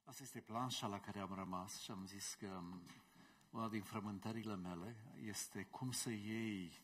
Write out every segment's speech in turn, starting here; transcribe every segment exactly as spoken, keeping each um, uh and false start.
Asta este planșa la care am rămas și am zis că una din frământările mele este cum să iei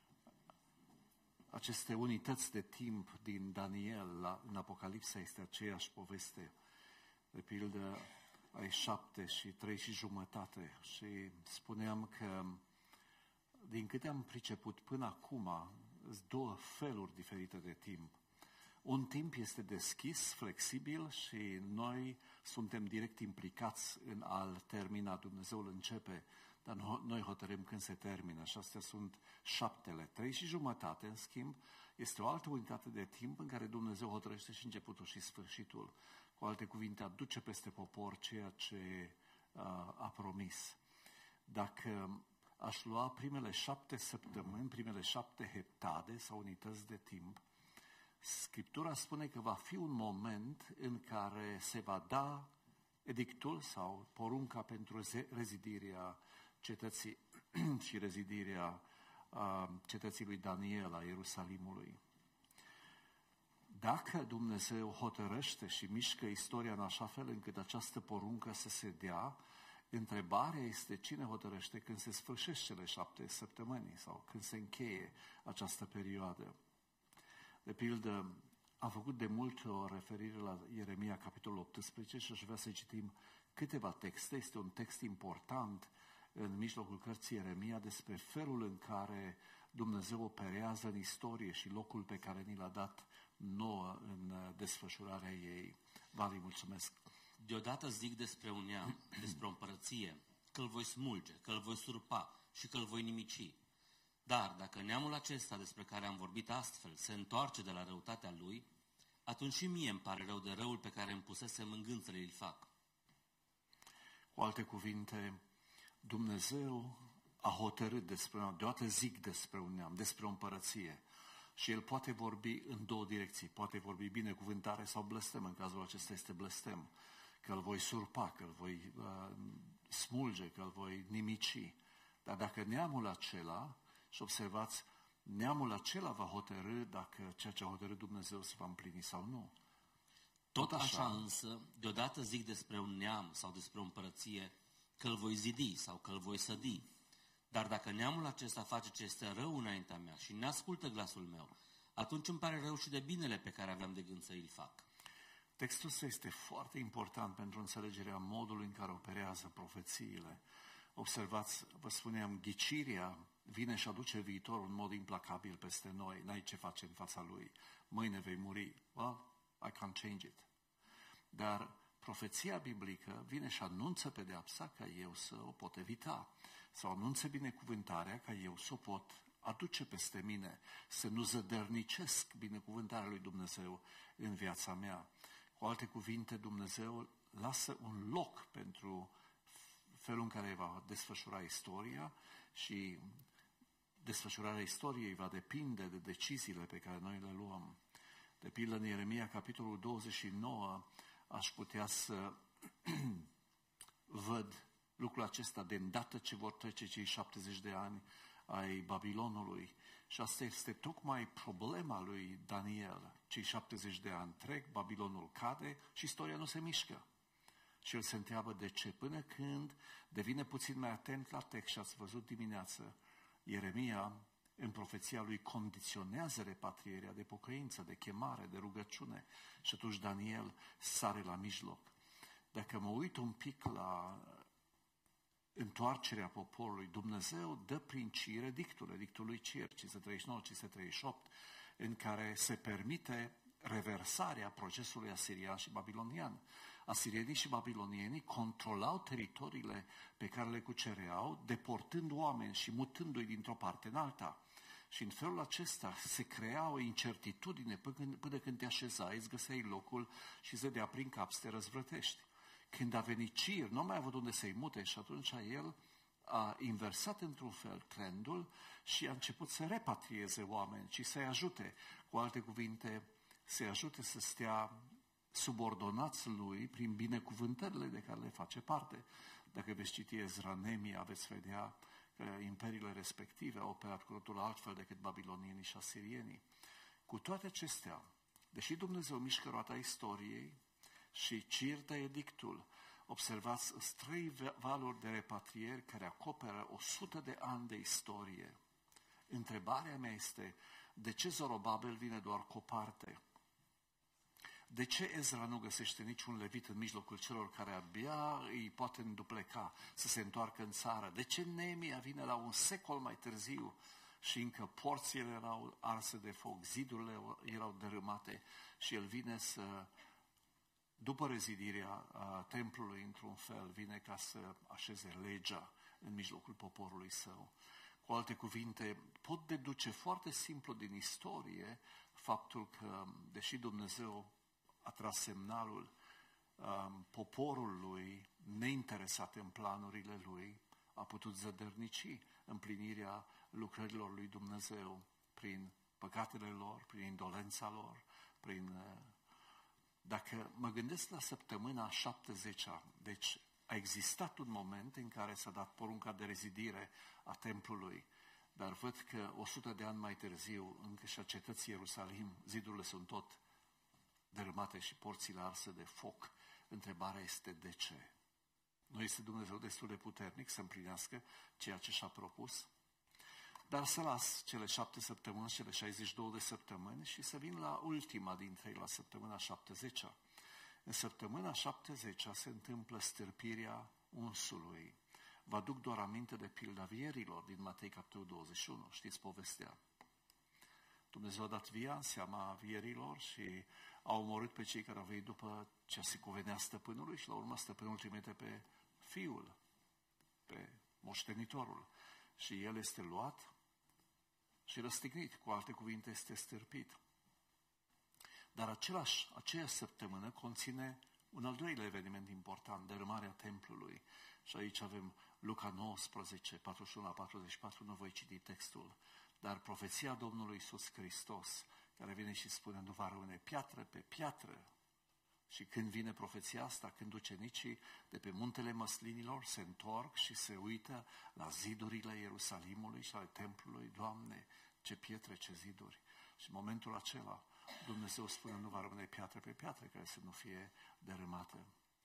aceste unități de timp din Daniel. La, în Apocalipsa este aceeași poveste, de pildă ai șapte și trei și jumătate. Și spuneam că, din câte am priceput până acum, sunt două feluri diferite de timp. Un timp este deschis, flexibil și noi suntem direct implicați în a-l termina. Dumnezeul începe, dar noi hotărâm când se termină și astea sunt șaptele. Trei și jumătate, în schimb, este o altă unitate de timp în care Dumnezeu hotărăște și începutul și sfârșitul. Cu alte cuvinte, aduce peste popor ceea ce uh, a promis. Dacă aș lua primele șapte săptămâni, primele șapte heptade sau unități de timp, Scriptura spune că va fi un moment în care se va da edictul sau porunca pentru rezidirea cetății și rezidirea uh, cetății lui Daniel, a Ierusalimului. Dacă Dumnezeu hotărăște și mișcă istoria în așa fel încât această poruncă să se dea, întrebarea este cine hotărăște când se sfârșesc cele șapte săptămâni sau când se încheie această perioadă. De pildă, am făcut de multe o referire la Ieremia, capitolul optsprezece, și aș vrea să citim câteva texte. Este un text important în mijlocul cărții Ieremia despre felul în care Dumnezeu operează în istorie și locul pe care ni l-a dat nouă în desfășurarea ei. Vali, mulțumesc! Deodată zic despre un neam, despre o împărăție, că îl voi smulge, că îl voi surpa și că îl voi nimici. Dar dacă neamul acesta despre care am vorbit astfel se întoarce de la răutatea lui, atunci și mie îmi pare rău de răul pe care îmi pusesem în gând să îl fac. Cu alte cuvinte, Dumnezeu a hotărât despre un neam, deodată zic despre un neam, despre o împărăție. Și el poate vorbi în două direcții, poate vorbi binecuvântare sau blestem, în cazul acesta este blestem, că îl voi surpa, că îl voi uh, smulge, că îl voi nimici. Dar dacă neamul acela, și observați, neamul acela va hotărâ dacă ceea ce a hotărât Dumnezeu se va împlini sau nu. Tot, Tot așa, așa însă, deodată zic despre un neam sau despre o împărăție că îl voi zidi sau că îl voi sădi. Dar dacă neamul acesta face ce este rău înaintea mea și n-ascultă glasul meu, atunci îmi pare rău și de binele pe care aveam de gând să îl fac. Textul ăsta este foarte important pentru înțelegerea modului în care operează profețiile. Observați, vă spuneam, ghicirea vine și aduce viitorul în mod implacabil peste noi. N-ai ce face în fața lui. Mâine vei muri. Well, I can't change it. Dar profeția biblică vine și anunță pedeapsa ca eu să o pot evita. Sau anunță binecuvântarea ca eu să o pot aduce peste mine. Să nu zădărnicesc binecuvântarea lui Dumnezeu în viața mea. Cu alte cuvinte, Dumnezeu lasă un loc pentru felul în care va desfășura istoria și desfășurarea istoriei va depinde de deciziile pe care noi le luăm. De pildă, în Ieremia, capitolul douăzeci și nouă, aș putea să văd lucrul acesta de îndată ce vor trece cei șaptezeci de ani ai Babilonului. Și asta este tocmai problema lui Daniel. Cei șaptezeci de ani trec, Babilonul cade și istoria nu se mișcă. Și el se întreabă de ce, până când devine puțin mai atent la text și ați văzut dimineață, Ieremia, în profeția lui, condiționează repatrierea de pocăință, de chemare, de rugăciune și atunci Daniel sare la mijloc. Dacă mă uit un pic la întoarcerea poporului, Dumnezeu dă prin Cir edictul, edictul lui Cir, cinci sute treizeci și nouă - cinci sute treizeci și opt, în care se permite reversarea procesului asirian și babilonian. Asirienii și babilonienii controlau teritoriile pe care le cucereau, deportând oameni și mutându-i dintr-o parte în alta. Și în felul acesta se crea o incertitudine până când, până când te așezai, îți găseai locul și îți dădea prin cap să te răzvrătești. Când a venit Cir, nu mai a avut unde să-i mute și atunci el a inversat într-un fel trendul și a început să repatrieze oameni și să-i ajute. Cu alte cuvinte, să-i ajute să stea subordonați lui prin binecuvântările de care le face parte. Dacă veți citi Ezra, Neemia, veți vedea că imperiile respective au operat cu totul altfel decât babilonienii și asirienii. Cu toate acestea, deși Dumnezeu mișcă roata istoriei și Cirta edictul. Observați, trei valuri de repatrieri care acoperă o sută de ani de istorie. Întrebarea mea este, de ce Zorobabel vine doar cu o parte? De ce Ezra nu găsește niciun levit în mijlocul celor care abia îi poate îndupleca să se întoarcă în țară? De ce Neemia vine la un secol mai târziu și încă porțile erau arse de foc, zidurile erau dărâmate și el vine să, după rezidirea a, templului într-un fel, vine ca să așeze legea în mijlocul poporului său. Cu alte cuvinte, pot deduce foarte simplu din istorie faptul că, deși Dumnezeu a tras semnalul, um, poporul lui, neinteresat în planurile lui, a putut zădărnici împlinirea lucrărilor lui Dumnezeu prin păcatele lor, prin indolența lor, prin... Uh, dacă mă gândesc la săptămâna a șaptezecea, deci a existat un moment în care s-a dat porunca de rezidire a templului, dar văd că o sută de ani mai târziu, încă și a cetății Ierusalim, zidurile sunt tot dărâmate și porțile arse de foc. Întrebarea este de ce? Nu este Dumnezeu destul de puternic să împlinească ceea ce și-a propus? Dar să las cele șapte săptămâni, cele șaizeci și două de săptămâni și să vin la ultima dintre ei, la săptămâna șaptezecea. În săptămâna șaptezecea se întâmplă stârpirea unsului. Vă aduc doar aminte de pilda vierilor din Matei, capitolul douăzeci și unu. Știți povestea? Dumnezeu a dat via în seama vierilor și a omorât pe cei care au venit după ce se cuvenea stăpânului și la urmă stăpânul trimite pe fiul, pe moștenitorul. Și el este luat și răstignit, cu alte cuvinte este stârpit. Dar același, aceeași săptămână conține un al doilea eveniment important, dărâmarea templului. Și aici avem Luca nouăsprezece, patruzeci și unu la patruzeci și patru, nu voi citi textul, dar profeția Domnului Iisus Hristos, care vine și spune, nu va rămâne piatră pe piatră. Și când vine profeția asta, când ucenicii de pe muntele Măslinilor se întorc și se uită la zidurile Ierusalimului și ale templului, Doamne, ce pietre, ce ziduri. Și în momentul acela, Dumnezeu spune, nu va rămâne piatră pe piatră care să nu fie dărâmată.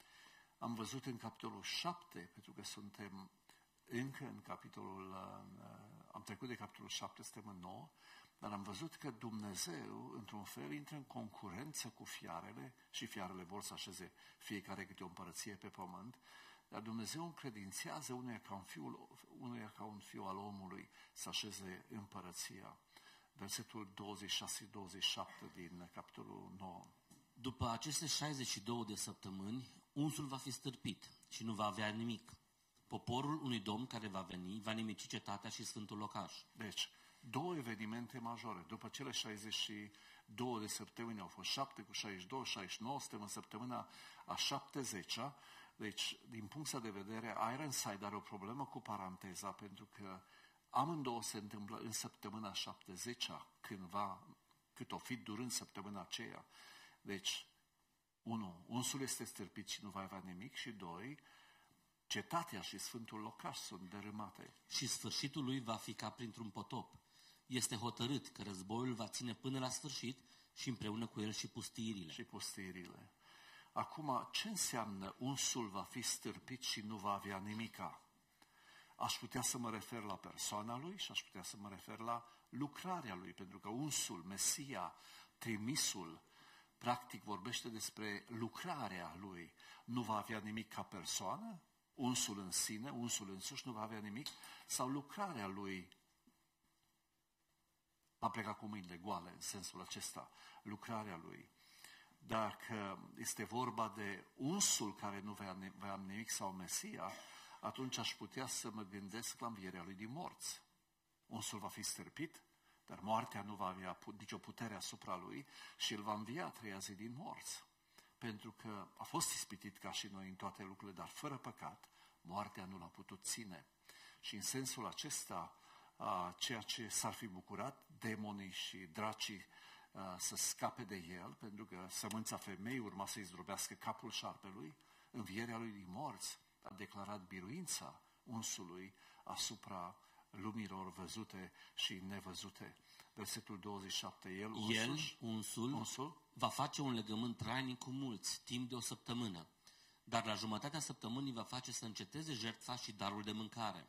Am văzut în capitolul șapte, pentru că suntem încă în capitolul, am trecut de capitolul șapte, suntem în nouă, dar am văzut că Dumnezeu, într-un fel, intră în concurență cu fiarele și fiarele vor să așeze fiecare câte o împărăție pe pământ, dar Dumnezeu încredințează unuia ca un fiu, unuia ca un fiu al omului să așeze împărăția. Versetul douăzeci și șase douăzeci și șapte din capitolul nouă. După aceste șaizeci și două de săptămâni, unsul va fi stârpit și nu va avea nimic. Poporul unui domn care va veni va nimici cetatea și sfântul locaș. Deci, două evenimente majore. După cele șaizeci și două de săptămâni, au fost șapte cu șaizeci și doi, șaizeci și nouă, suntem în săptămâna a șaptezecea. Deci, din punctul de vedere, Ironside are o problemă cu paranteza, pentru că amândouă se întâmplă în săptămâna șaptezecea, cândva, cât o fi durând săptămâna aceea. Deci, unu, unsul este stârpit și nu va avea nimic, și doi, cetatea și sfântul locaș sunt dărâmate. Și sfârșitul lui va fi ca printr-un potop. Este hotărât că războiul va ține până la sfârșit și împreună cu el și pustiirile. Și pustiirile. Acum, ce înseamnă unsul va fi stârpit și nu va avea nimica? Aș putea să mă refer la persoana lui și aș putea să mă refer la lucrarea lui, pentru că unsul, Mesia, trimisul, practic vorbește despre lucrarea lui. Nu va avea nimic ca persoană, unsul în sine, unsul însuși nu va avea nimic, sau lucrarea lui va pleca cu mâinile goale, în sensul acesta, lucrarea lui. Dacă este vorba de unsul care nu va avea nimic sau Mesia, atunci aș putea să mă gândesc la învierea lui din morți. Unsul va fi stârpit, dar moartea nu va avea nicio putere asupra lui și el va învia a treia zi din morți. Pentru că a fost ispitit ca și noi în toate lucrurile, dar fără păcat, moartea nu l-a putut ține. Și în sensul acesta, ceea ce s-ar fi bucurat demonii și dracii să scape de el, pentru că sămânța femeii urma să-i zdrobească capul șarpelui, învierea lui din morți a declarat biruința unsului asupra lumilor văzute și nevăzute. Versetul douăzeci și șapte. El, El însuși, unsul, unsul va face un legământ trainic cu mulți, timp de o săptămână, dar la jumătatea săptămânii va face să înceteze jertfa și darul de mâncare.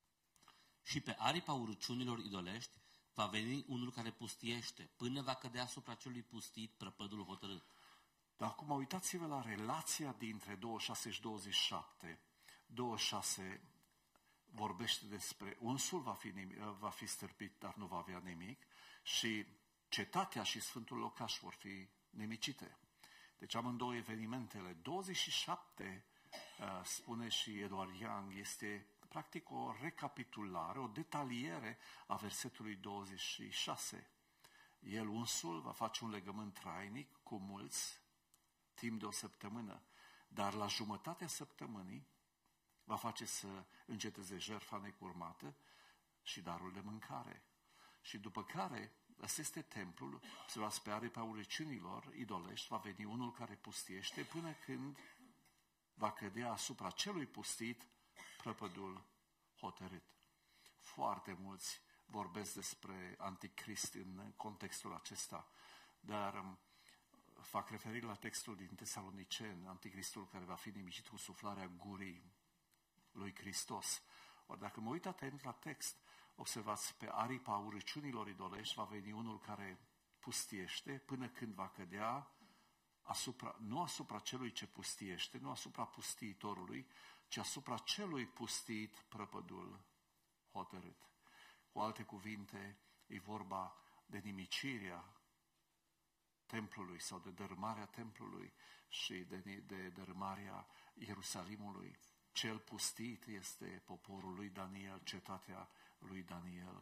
Și pe aripa urăciunilor idolești va veni unul care pustiește, până va cădea asupra celui pustit prăpădul hotărât. Dar acum uitați-vă la relația dintre douăzeci și șase și douăzeci și șapte. douăzeci și șase vorbește despre unsul va fi, nimic, va fi stârpit, dar nu va avea nimic, și cetatea și sfântul locaș vor fi nimicite. Deci amândouă evenimentele. douăzeci și șapte, spune și Eduard Young, este practic o recapitulare, o detaliere a versetului douăzeci și șase. El unsul va face un legământ trainic cu mulți timp de o săptămână, dar la jumătatea săptămânii va face să înceteze jertfa necurmată și darul de mâncare. Și după care, ăsta este templul, se va spea aripa urăciunilor idolești, va veni unul care pustiește până când va cădea asupra celui pustit prăpădul hotărât. Foarte mulți vorbesc despre anticrist în contextul acesta, dar fac referire la textul din Tesaloniceni, anticristul care va fi nimicit cu suflarea gurii lui Hristos. Ori dacă mă uit atent la text, observați, pe aripa urăciunilor idolești va veni unul care pustiește până când va cădea asupra, nu asupra celui ce pustiește, nu asupra pustiitorului, ci asupra celui pustit prăpădul hotărât. Cu alte cuvinte, e vorba de nimicirea templului sau de dărâmarea templului și de, de dărâmarea Ierusalimului. Cel pustit este poporul lui Daniel, cetatea lui Daniel.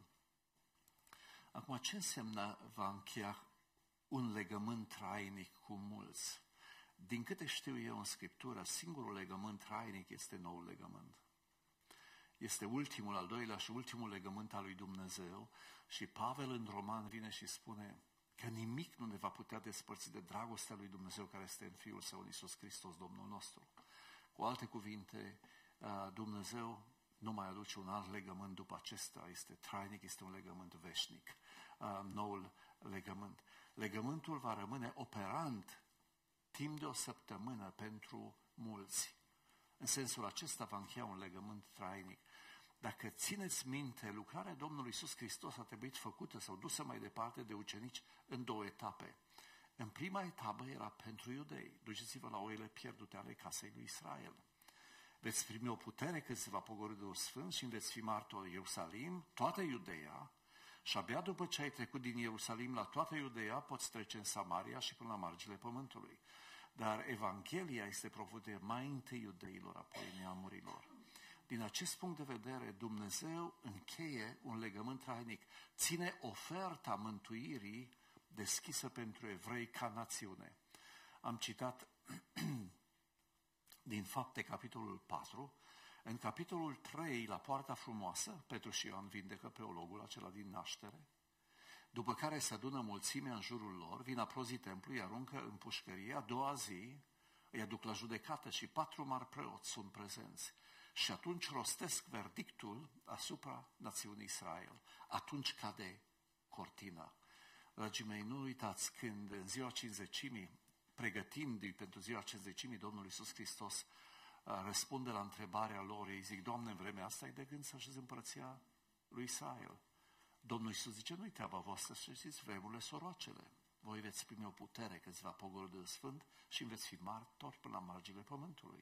Acum, ce înseamnă va încheia un legământ trainic cu mulți? Din câte știu eu în Scriptură, singurul legământ trainic este noul legământ. Este ultimul, al doilea și ultimul legământ al lui Dumnezeu și Pavel în Roman vine și spune că nimic nu ne va putea despărți de dragostea lui Dumnezeu care este în Fiul Său, în Iisus Hristos, Domnul nostru. Cu alte cuvinte, Dumnezeu nu mai aduce un alt legământ după acesta, este trainic, este un legământ veșnic, noul legământ. Legământul va rămâne operant timp de o săptămână pentru mulți. În sensul acesta va încheia un legământ trainic. Dacă țineți minte, lucrarea Domnului Iisus Hristos a trebuit făcută sau dusă mai departe de ucenici în două etape. În prima etapă era pentru iudei. Duceți-vă la oile pierdute ale casei lui Israel. Veți primi o putere când se va pogorî Duhul Sfânt și veți fi martori Ierusalim, toată Iudeea, și abia după ce ai trecut din Ierusalim la toată Iudeea, poți trece în Samaria și până la marginile pământului. Dar Evanghelia este propusă mai întâi iudeilor, apoi neamurilor. Din acest punct de vedere, Dumnezeu încheie un legământ trainic, ține oferta mântuirii deschisă pentru evrei ca națiune. Am citat din Fapte, capitolul patru, în capitolul trei, la Poarta Frumoasă, Petru și Ioan vindecă pe ologul acela din naștere, după care se adună mulțimea în jurul lor, vin aprozii templului, aruncă în pușcărie, a doua zi îi aduc la judecată și patru mari preoți sunt prezenți. Și atunci rostesc verdictul asupra națiunii Israel. Atunci cade cortina. Dragii mei, nu uitați când în ziua cincizecimii, pregătindu-i pentru ziua cincizecimii, Domnul Iisus Hristos răspunde la întrebarea lor. Ei zic, Doamne, în vremea asta e de gând să așezi împărăția lui Israel. Domnul Iisus zice, nu-i treaba voastră să știți vremurile soroacele. Voi veți primi o putere când se va pogorî Duhul Sfânt și veți fi martori până la marginile pământului.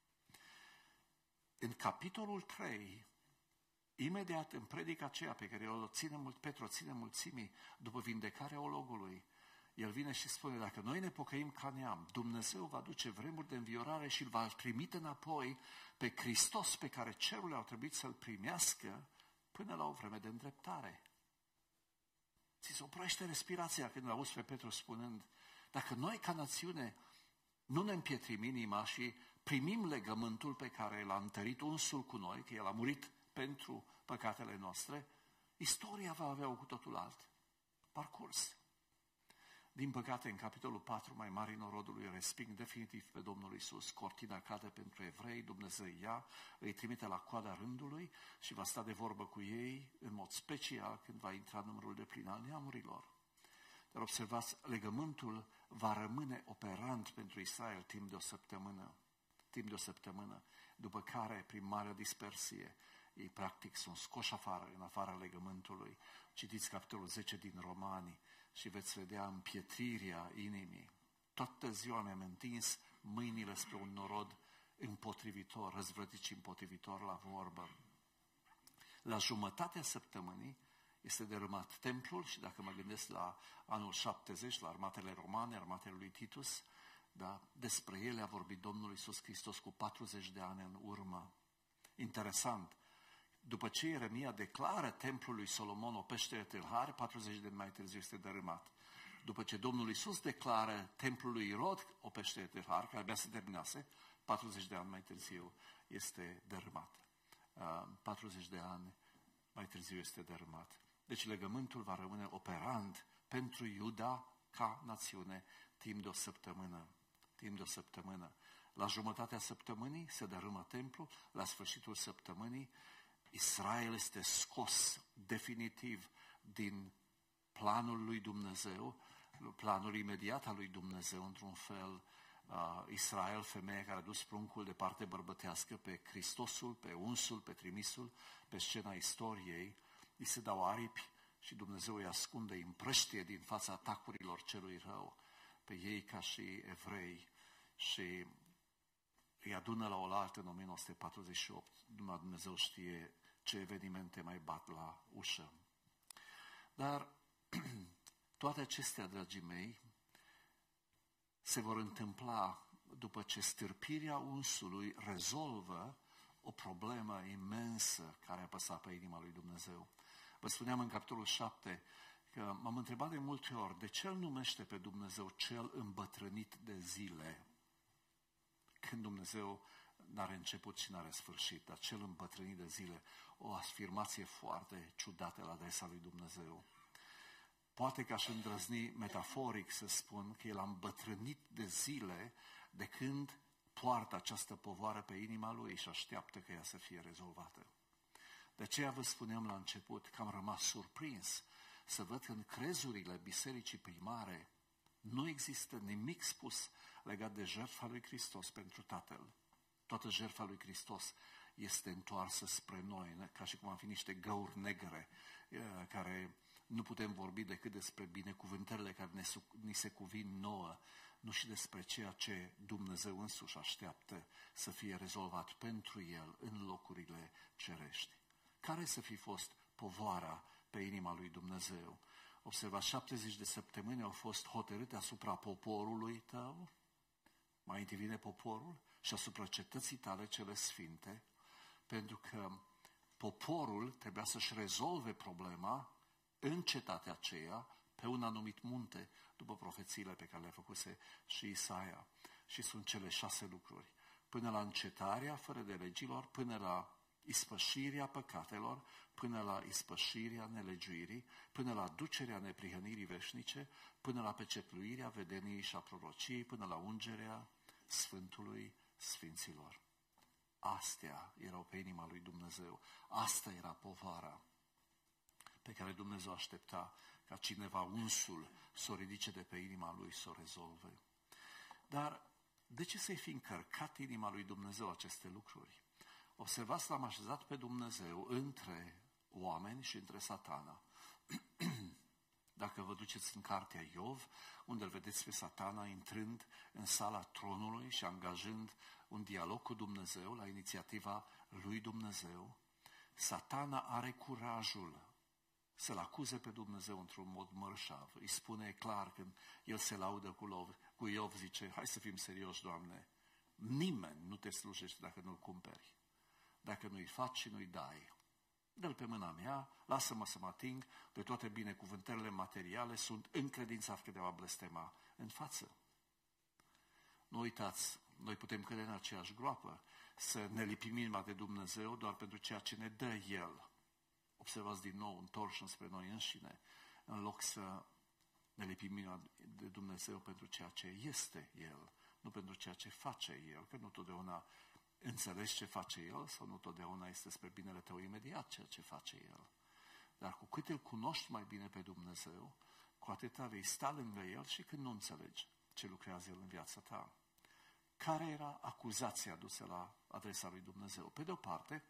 În capitolul trei, imediat în predica aceea pe care o ține mult, Petru o ține mulțimii, după vindecarea ologului, el vine și spune, dacă noi ne pocăim ca neam, Dumnezeu va duce vremuri de înviorare și îl va trimite înapoi pe Hristos pe care cerurile au trebuit să-l primească până la o vreme de îndreptare. Ți se oprește respirația când auzi pe Petru spunând, dacă noi ca națiune nu ne împietrim inima și primim legământul pe care l-a întărit unsul cu noi, că el a murit pentru păcatele noastre, istoria va avea cu totul alt parcurs. Din păcate, în capitolul patru, mai mari norodului resping definitiv pe Domnul Iisus. Cortina cade pentru evrei, Dumnezeu ia, îi trimite la coada rândului și va sta de vorbă cu ei în mod special când va intra numărul de plin al neamurilor. Dar observați, legământul va rămâne operant pentru Israel timp de o săptămână, timp de o săptămână, după care, prin marea dispersie, ei practic sunt scoși afară, în afara legământului. Citiți capitolul zece din Romani și veți vedea împietrirea inimii. Toată ziua mi-am întins mâinile spre un norod împotrivitor, răzvrătit și împotrivitor la vorbă. La jumătatea săptămânii este dărâmat templul și dacă mă gândesc la anul șaptezeci, la armatele romane, armatele lui Titus, da, despre ele a vorbit Domnul Iisus Hristos cu patruzeci de ani în urmă. Interesant, după ce Ieremia declară templul lui Solomon o peșteră tâlhari, patruzeci de ani mai târziu este dărâmat. După ce Domnul Iisus declară templul lui Irod o peșteră tâlhari, care abia se terminase, patruzeci de ani mai târziu este dărâmat. patruzeci de ani mai târziu este dărâmat. Deci legământul va rămâne operant pentru Iuda ca națiune timp de o săptămână. Timp de o săptămână. La jumătatea săptămânii se dărâmă templul, la sfârșitul săptămânii Israel este scos definitiv din planul lui Dumnezeu, planul imediat al lui Dumnezeu, într-un fel. Uh, Israel, femeia care a dus pruncul de parte bărbătească pe Hristosul, pe unsul, pe trimisul, pe scena istoriei, îi se dau aripi și Dumnezeu îi ascunde, îi împrăștie din fața atacurilor celui rău pe ei ca și evrei și îi adună la oaltă în o mie nouă sute patruzeci și opt. Numai Dumnezeu știe ce evenimente mai bat la ușă. Dar toate acestea, dragii mei, se vor întâmpla după ce stârpirea unsului rezolvă o problemă imensă care a apăsat pe inima lui Dumnezeu. Vă spuneam în capitolul șapte că m-am întrebat de multe ori de ce îl numește pe Dumnezeu cel îmbătrânit de zile, când Dumnezeu n-are început și n-are sfârșit, dar cel îmbătrânit de zile, o afirmație foarte ciudată la adresa lui Dumnezeu. Poate că aș îndrăzni metaforic să spun că el a îmbătrânit de zile de când poartă această povară pe inima lui și așteaptă că ea să fie rezolvată. De aceea vă spuneam la început că am rămas surprins să văd că în crezurile bisericii primare nu există nimic spus legat de jertfa lui Hristos pentru Tatăl. Toată jertfa lui Hristos este întoarsă spre noi, ca și cum am fi niște găuri negre care nu putem vorbi decât despre binecuvântările care ne, ni se cuvin nouă, nu și despre ceea ce Dumnezeu însuși așteaptă să fie rezolvat pentru El în locurile cerești. Care să fi fost povara pe inima lui Dumnezeu? Observați, șaptezeci de săptămâni au fost hotărâte asupra poporului tău, mai întâi vine poporul, și asupra cetății tale cele sfinte, pentru că poporul trebuia să-și rezolve problema în cetatea aceea, pe un anumit munte, după profețiile pe care le-a făcuse și Isaia. Și sunt cele șase lucruri. Până la încetarea fără de legilor, până la ispășirea păcatelor, până la ispășirea nelegiuirii, până la ducerea neprihănirii veșnice, până la pecetluirea vedeniei și a prorociei, până la ungerea Sfântului Sfinților. Astea erau pe inima lui Dumnezeu. Asta era povara pe care Dumnezeu aștepta ca cineva unsul să o ridice de pe inima lui, să o rezolve. Dar de ce să-i fi încărcat inima lui Dumnezeu aceste lucruri? Observați, l-am așezat pe Dumnezeu între oameni și între Satana. Dacă vă duceți în cartea Iov, unde îl vedeți pe Satana intrând în sala tronului și angajând un dialog cu Dumnezeu la inițiativa lui Dumnezeu, Satana are curajul să-L acuze pe Dumnezeu într-un mod mărșav. Îi spune clar când el se laudă cu, Lov, cu Iov, zice, hai să fim serioși, Doamne, nimeni nu te slujește dacă nu-l cumperi, dacă nu-i faci și nu-i dai. Dă-l pe mâna mea, lasă-mă să mă ating de toate binecuvântările materiale, sunt încredințat că te va blestema în față. Nu uitați, noi putem cădea în aceeași groapă, să ne lipim inima de Dumnezeu doar pentru ceea ce ne dă El. Observați din nou, întorși spre noi înșine, în loc să Ne lipim mâna de Dumnezeu pentru ceea ce este El, nu pentru ceea ce face El, că nu totdeauna înțelegi ce face El sau nu totdeauna este spre binele tău imediat ceea ce face El. Dar cu cât îl cunoști mai bine pe Dumnezeu, cu atâta vei sta lângă El și când nu înțelegi ce lucrează El în viața ta. Care era acuzația adusă la adresa lui Dumnezeu? Pe de o parte,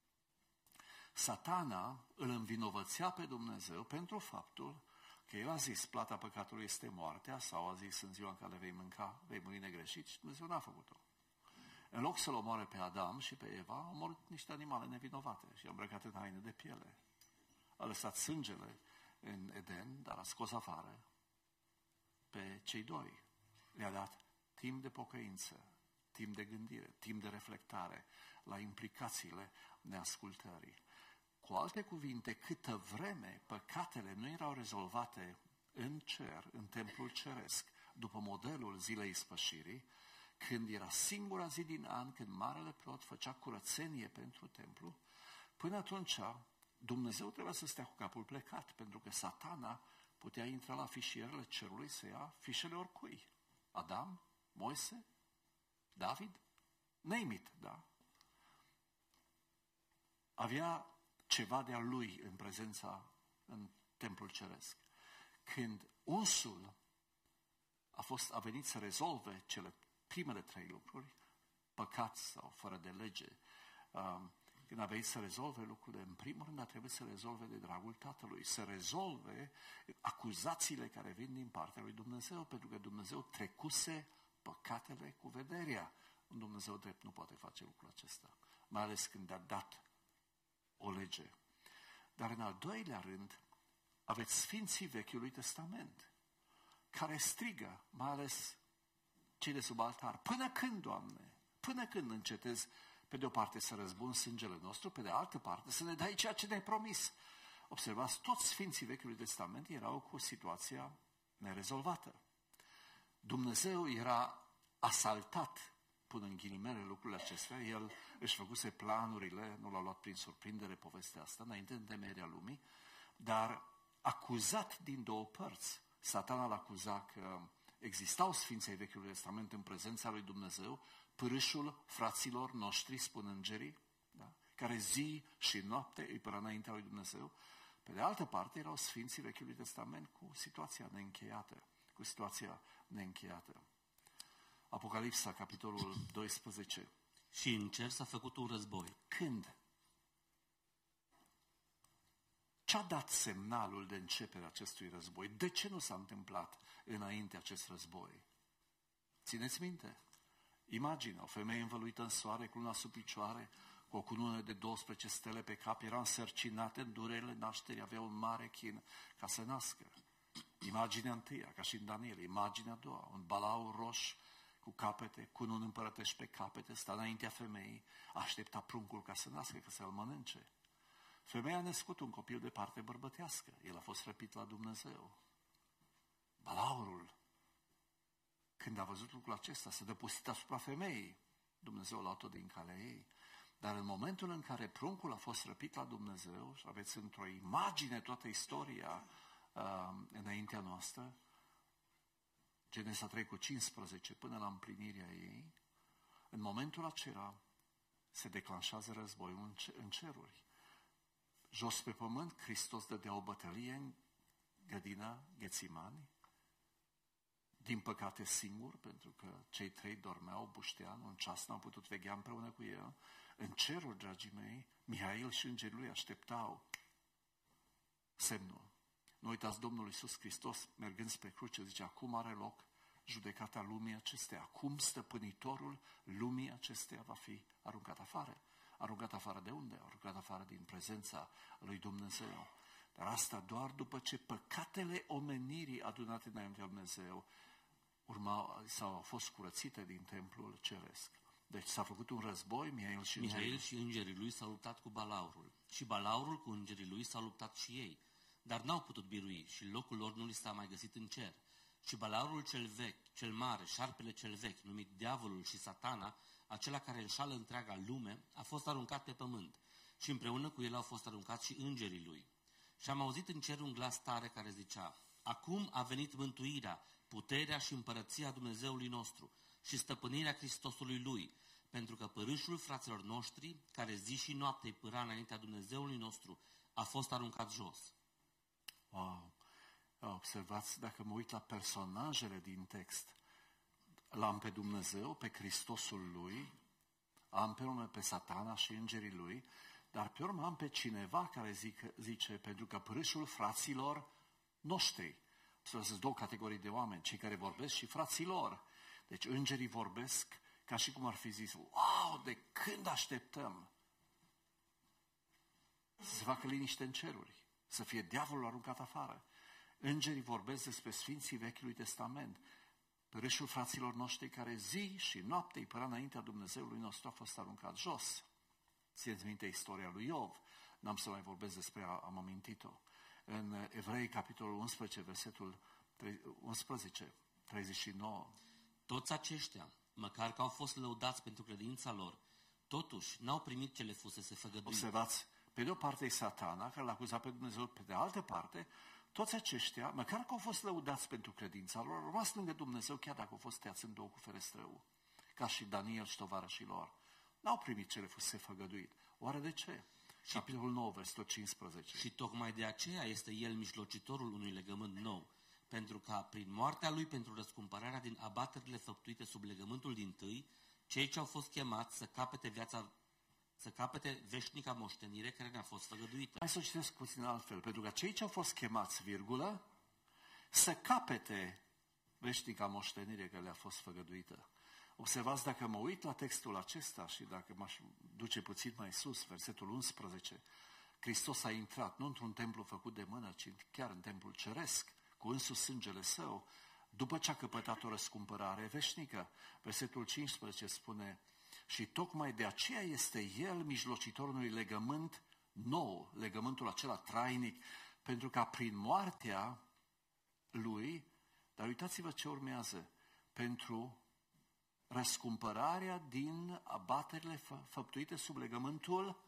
Satana îl învinovățea pe Dumnezeu pentru faptul că El a zis, plata păcatului este moartea, sau a zis, în ziua în care vei mânca, vei muri negreșit, și Dumnezeu n-a făcut-o. În loc să-l omoare pe Adam și pe Eva, a omorât niște animale nevinovate și a îmbrăcat în haine de piele. A lăsat sângele în Eden, dar a scos afară pe cei doi. Le-a dat timp de pocăință, timp de gândire, timp de reflectare la implicațiile neascultării. Cu alte cuvinte, câtă vreme păcatele nu erau rezolvate în cer, în templul ceresc, după modelul zilei ispășirii, când era singura zi din an, când marele preot făcea curățenie pentru templu, până atunci Dumnezeu trebuia să stea cu capul plecat, pentru că Satana putea intra la fișierele cerului să ia fișele oricui. Adam, Moise, David, name it, da? Avea ceva de-a lui în prezența în templul ceresc. Când unsul a, fost, a venit să rezolve cele primele trei lucruri, păcat sau fără de lege, um, când a venit să rezolve lucrurile, în primul rând a trebuit să rezolve de dragul Tatălui, să rezolve acuzațiile care vin din partea lui Dumnezeu, pentru că Dumnezeu trecuse păcatele cu vederea. Un Dumnezeu drept nu poate face lucrul acesta, mai ales când a dat o lege. Dar în al doilea rând, aveți Sfinții Vechiului Testament, care strigă, mai ales cei de sub altar, până când, Doamne, până când încetezi, pe de o parte să răzbuni sângele nostru, pe de altă parte să ne dai ceea ce ne-ai promis. Observați, toți Sfinții Vechiului Testament erau cu situația nerezolvată. Dumnezeu era asaltat, până în ghilimele lucrurile acestea, El își făcuse planurile, nu l-a luat prin surprindere povestea asta, înainte de temerea lumii, dar acuzat din două părți. Satana l-a acuzat că existau Sfinții Vechiului Testament în prezența lui Dumnezeu, pârâșul fraților noștri, spun îngerii, da? Care zi și noapte îi pără înaintea lui Dumnezeu. Pe de altă parte, erau Sfinții Vechiului Testament cu situația neîncheiată, cu situația neîncheiată. Apocalipsa, capitolul doisprezece. Și în cer s-a făcut un război. Când? Ce-a dat semnalul de începere acestui război? De ce nu s-a întâmplat înainte acest război? Țineți minte? Imagine, o femeie învăluită în soare, cu luna sub picioare, cu o cunună de douăsprezece stele pe cap, era însărcinată în durerile nașterii, avea un mare chin ca să nască. Imaginea întâia, ca și în Daniel, imaginea a doua, un balaur roș cu capete, cununi împărătești pe capete, sta înaintea femeii, aștepta pruncul ca să nască, ca să-l mănânce. Femeia a născut un copil de parte bărbătească, el a fost răpit la Dumnezeu. Balaurul, când a văzut lucrul acesta, s-a dăpustit asupra femeii, Dumnezeu l-a luat-o din calea ei. Dar în momentul în care pruncul a fost răpit la Dumnezeu, și aveți într-o imagine toată istoria uh, înaintea noastră, Genesa trei cu cincisprezece până la împlinirea ei, în momentul acela se declanșează războiul în ceruri. Jos pe pământ, Hristos dădea o bătălie în grădina Ghețimani, din păcate singur, pentru că cei trei dormeau, buștean, un ceas n-au putut veghea împreună cu el. În ceruri, dragii mei, Mihail și îngerii lui așteptau semnul. Nu uitați, Domnul Iisus Hristos, mergând spre cruce, zice, acum are loc judecata lumii acesteia. Acum stăpânitorul lumii acesteia va fi aruncat afară. Aruncat afară de unde? Aruncat afară din prezența lui Dumnezeu. Dar asta doar după ce păcatele omenirii adunate înaintea lui Dumnezeu urma, sau au fost curățite din templul ceresc. Deci s-a făcut un război, Mihail și îngerii. Mihail și îngerii lui s-au luptat cu balaurul. Și balaurul cu îngerii lui s-au luptat și ei. Dar n-au putut birui și locul lor nu li s-a mai găsit în cer. Și balaurul cel vechi, cel mare, șarpele cel vechi, numit diavolul și satana, acela care înșală întreaga lume, a fost aruncat pe pământ. Și împreună cu el au fost aruncați și îngerii lui. Și am auzit în cer un glas tare care zicea, Acum a venit mântuirea, puterea și împărăția Dumnezeului nostru și stăpânirea Hristosului Lui, pentru că părâșul fraților noștri, care zi și noapte îi pâra înaintea Dumnezeului nostru, a fost aruncat jos. Wow! Observați, dacă mă uit la personajele din text, l-am pe Dumnezeu, pe Hristosul Lui, am pe urmă pe Satana și îngerii Lui, dar pe urmă am pe cineva care zic, zice, pentru că părâșul fraților noștri. Sunt două categorii de oameni, cei care vorbesc și fraților. Deci îngerii vorbesc ca și cum ar fi zis, wow, de când așteptăm să se facă liniște în ceruri, să fie diavolul aruncat afară. Îngerii vorbesc despre Sfinții Vechiului Testament. Părâșul fraților noștri care zi și noapte îi părea înaintea Dumnezeului nostru a fost aruncat jos. Țineți minte istoria lui Iov. N-am să mai vorbesc despre ea, am amintit-o. În Evrei, capitolul unsprezece, versetul unsprezece, treizeci și nouă. Toți aceștia, măcar că au fost lăudați pentru credința lor, totuși n-au primit ce le fusese făgăduit. Observați, pe de o parte e Satana, care l-a acuzat pe Dumnezeu, pe de altă parte, toți aceștia, măcar că au fost lăudați pentru credința lor, au rămas lângă Dumnezeu, chiar dacă au fost tăiați în două cu ferestrău, ca și Daniel și tovarășii lor. N-au primit ce le fusese făgăduit. Oare de ce? Și capitolul nouă, versetul cincisprezece. Și tocmai de aceea este el mijlocitorul unui legământ nou, pentru ca prin moartea lui pentru răscumpărarea din abaterile făptuite sub legământul dintâi, cei ce au fost chemați să capete viața, să capete veșnica moștenire care ne-a fost făgăduită. Hai să o citesc puțin altfel, pentru că cei ce au fost chemați, virgulă, să capete veșnica moștenire care le-a fost făgăduită. Observați, dacă mă uit la textul acesta și dacă m-aș duce puțin mai sus, versetul unsprezece, Hristos a intrat nu într-un templu făcut de mână, ci chiar în templul ceresc, cu însuși sângele său, după ce a căpătat o răscumpărare veșnică. Versetul cincisprezece spune, și tocmai de aceea este el mijlocitorul unui legământ nou, legământul acela trainic, pentru ca prin moartea lui, dar uitați-vă ce urmează, pentru răscumpărarea din abaterile fă, făptuite sub legământul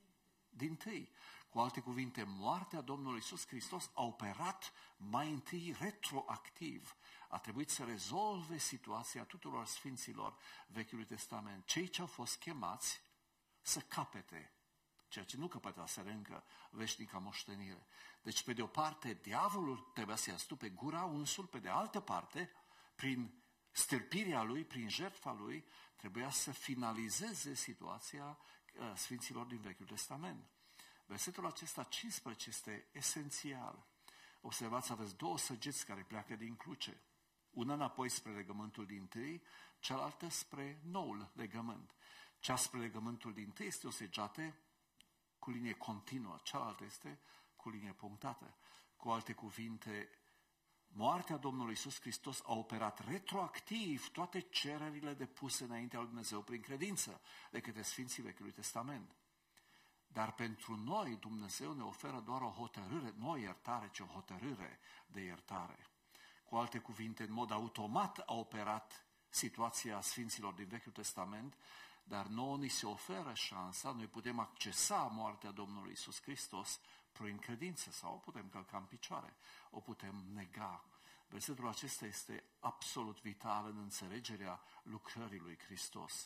dintâi. Cu alte cuvinte, moartea Domnului Iisus Hristos a operat mai întâi retroactiv. A trebuit să rezolve situația tuturor sfinților Vechiului Testament. Cei ce au fost chemați să capete, ceea ce nu căpătaseră încă, veșnica moștenire. Deci, pe de o parte, diavolul trebuia să-i astupe gura, unsul, pe de altă parte, prin stârpirea lui, prin jertfa lui, trebuia să finalizeze situația uh, sfinților din Vechiul Testament. Versetul acesta cincisprezece este esențial. Observați, aveți două săgeți care pleacă din cruce. Una înapoi spre legământul dintâi, cealaltă spre noul legământ. Cea spre legământul dintâi este o săgeată cu linie continuă, cealaltă este cu linie punctată. Cu alte cuvinte, moartea Domnului Iisus Hristos a operat retroactiv toate cererile depuse înaintea lui Dumnezeu prin credință de către Sfinții Vechiului Testament. Dar pentru noi Dumnezeu ne oferă doar o hotărâre, nu o iertare, ci o hotărâre de iertare. Cu alte cuvinte, în mod automat a operat situația Sfinților din Vechiul Testament, dar nouă ni se oferă șansa, noi putem accesa moartea Domnului Iisus Hristos prin credință sau o putem călca în picioare, o putem nega. Versetul acesta este absolut vital în înțelegerea lucrării lui Hristos.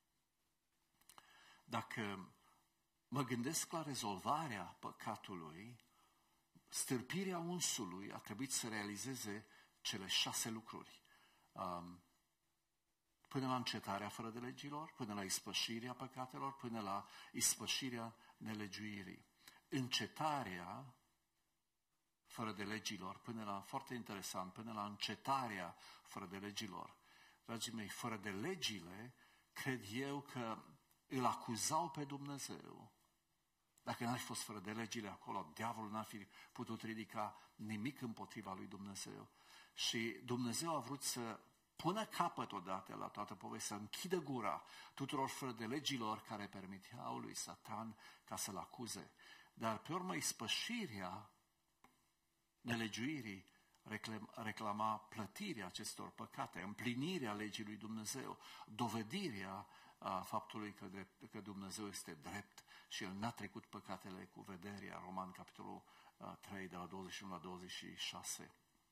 Dacă mă gândesc la rezolvarea păcatului, stârpirea unsului a trebuit să realizeze cele șase lucruri. Um, până la încetarea fără de legilor, până la ispășirea păcatelor, până la ispășirea nelegiuirii. Încetarea fără de legilor, până la, foarte interesant, până la încetarea fără de legilor. Dragii mei, fără de legile, cred eu că îl acuzau pe Dumnezeu. Dacă n-ar fi fost fără de legile acolo, diavolul n-ar fi putut ridica nimic împotriva lui Dumnezeu. Și Dumnezeu a vrut să pună capăt odată la toată povestea, să închidă gura tuturor fără de legilor care permiteau lui Satan ca să-l acuze. Dar pe urmă ispășirea nelegiuirii reclama plătirea acestor păcate, împlinirea legii lui Dumnezeu, dovedirea a faptului că, drept, că Dumnezeu este drept și El n-a trecut păcatele cu vederea. Roman, capitolul trei, de la douăzeci și unu la douăzeci și șase.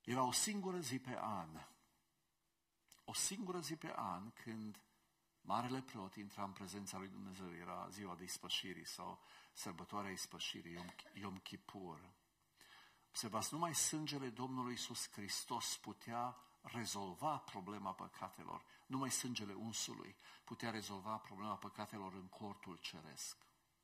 Era o singură zi pe an, o singură zi pe an când marele preot intra în prezența lui Dumnezeu, era ziua de ispășirii sau sărbătoarea ispășirii, Yom, Yom Kippur. Observați, numai sângele Domnului Iisus Hristos putea rezolva problema păcatelor, numai sângele unsului putea rezolva problema păcatelor în cortul ceresc.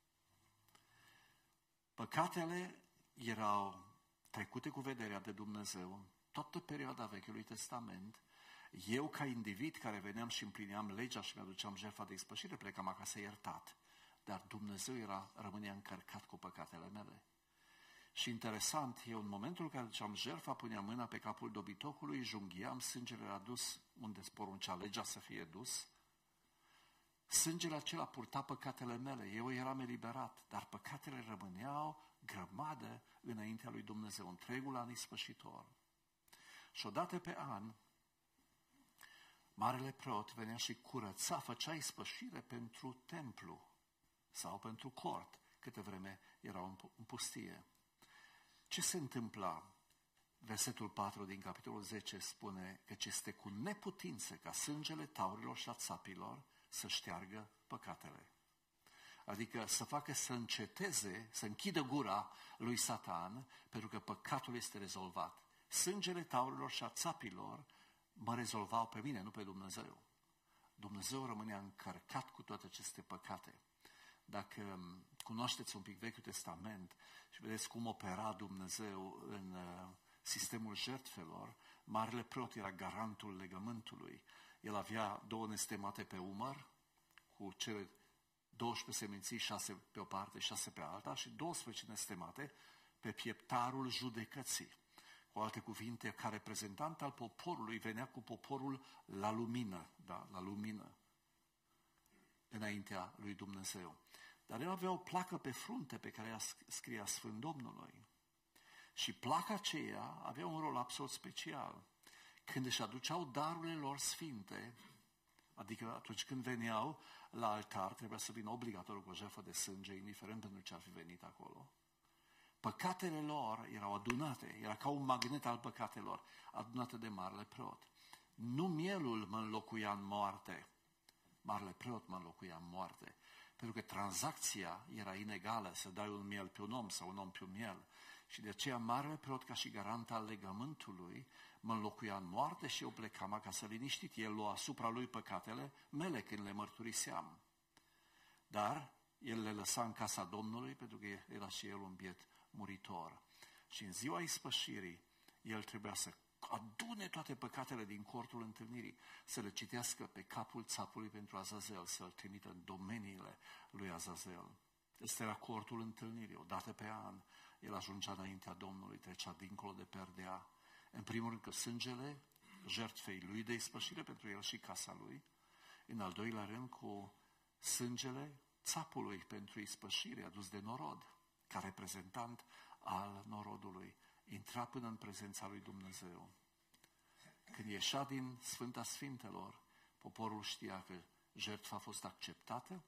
Păcatele erau trecute cu vederea de Dumnezeu toată perioada Vechiului Testament. Eu, ca individ care veneam și împlineam legea și mi-aduceam jertfa de ispășire, plecam acasă iertat. Dar Dumnezeu era, rămânea încărcat cu păcatele mele. Și interesant, eu în momentul în care duceam jertfa, puneam mâna pe capul dobitocului, junghiam, sângele era dus unde poruncea legea să fie dus. Sângele acela purta păcatele mele, eu eram eliberat, dar păcatele rămâneau grămadă înaintea lui Dumnezeu, întregul an ispășitor. Și odată pe an, marele preot venea și curăța, făcea ispășire pentru templu sau pentru cort, câte vreme erau în pustie. Ce se întâmpla? Versetul patru din capitolul zece spune că este cu neputință ca sângele taurilor și a țapilor să șteargă păcatele. Adică să facă să înceteze, să închidă gura lui Satan, pentru că păcatul este rezolvat. Sângele taurilor și a țapilor mă rezolvau pe mine, nu pe Dumnezeu. Dumnezeu rămânea încărcat cu toate aceste păcate. Dacă cunoașteți un pic Vechiul Testament și vedeți cum opera Dumnezeu în sistemul jertfelor, marele preot era garantul legământului. El avea două nestemate pe umăr, cu cele douăsprezece seminții, șase pe o parte, șase pe alta, și douăsprezece nestemate pe pieptarul judecății. Cu alte cuvinte, ca reprezentant al poporului, venea cu poporul la lumină, da, la lumină, înaintea lui Dumnezeu. Dar el avea o placă pe frunte pe care ea scria Sfânt Domnului. Și placa aceea avea un rol absolut special. Când își aduceau darurile lor sfinte, adică atunci când veneau la altar, trebuia să vină obligatoriu cu o jertfă de sânge, indiferent pentru ce ar fi venit acolo. Păcatele lor erau adunate, era ca un magnet al păcatelor, adunate de marele preot. Nu mielul mă înlocuia în moarte, marele preot mă înlocuia în moarte, pentru că tranzacția era inegală, să dai un miel pe un om sau un om pe un miel. Și de aceea marele preot, ca și garant al legământului, mă înlocuia în moarte și eu plecam acasă liniștit. El lua asupra lui păcatele mele când le mărturiseam. Dar el le lăsa în casa Domnului, pentru că era și el un biet muritor. Și în ziua ispășirii, el trebuia să adune toate păcatele din cortul întâlnirii, să le citească pe capul țapului pentru Azazel, să-l trimită în domeniile lui Azazel. Ăsta era cortul întâlnirii. O dată pe an, el ajungea înaintea Domnului, trecea dincolo de perdea. În primul rând că sângele jertfei lui de ispășire pentru el și casa lui. În al doilea rând cu sângele țapului pentru ispășire adus de norod, ca reprezentant al norodului. Intra până în prezența lui Dumnezeu. Când ieșea din Sfânta Sfintelor, poporul știa că jertfa a fost acceptată.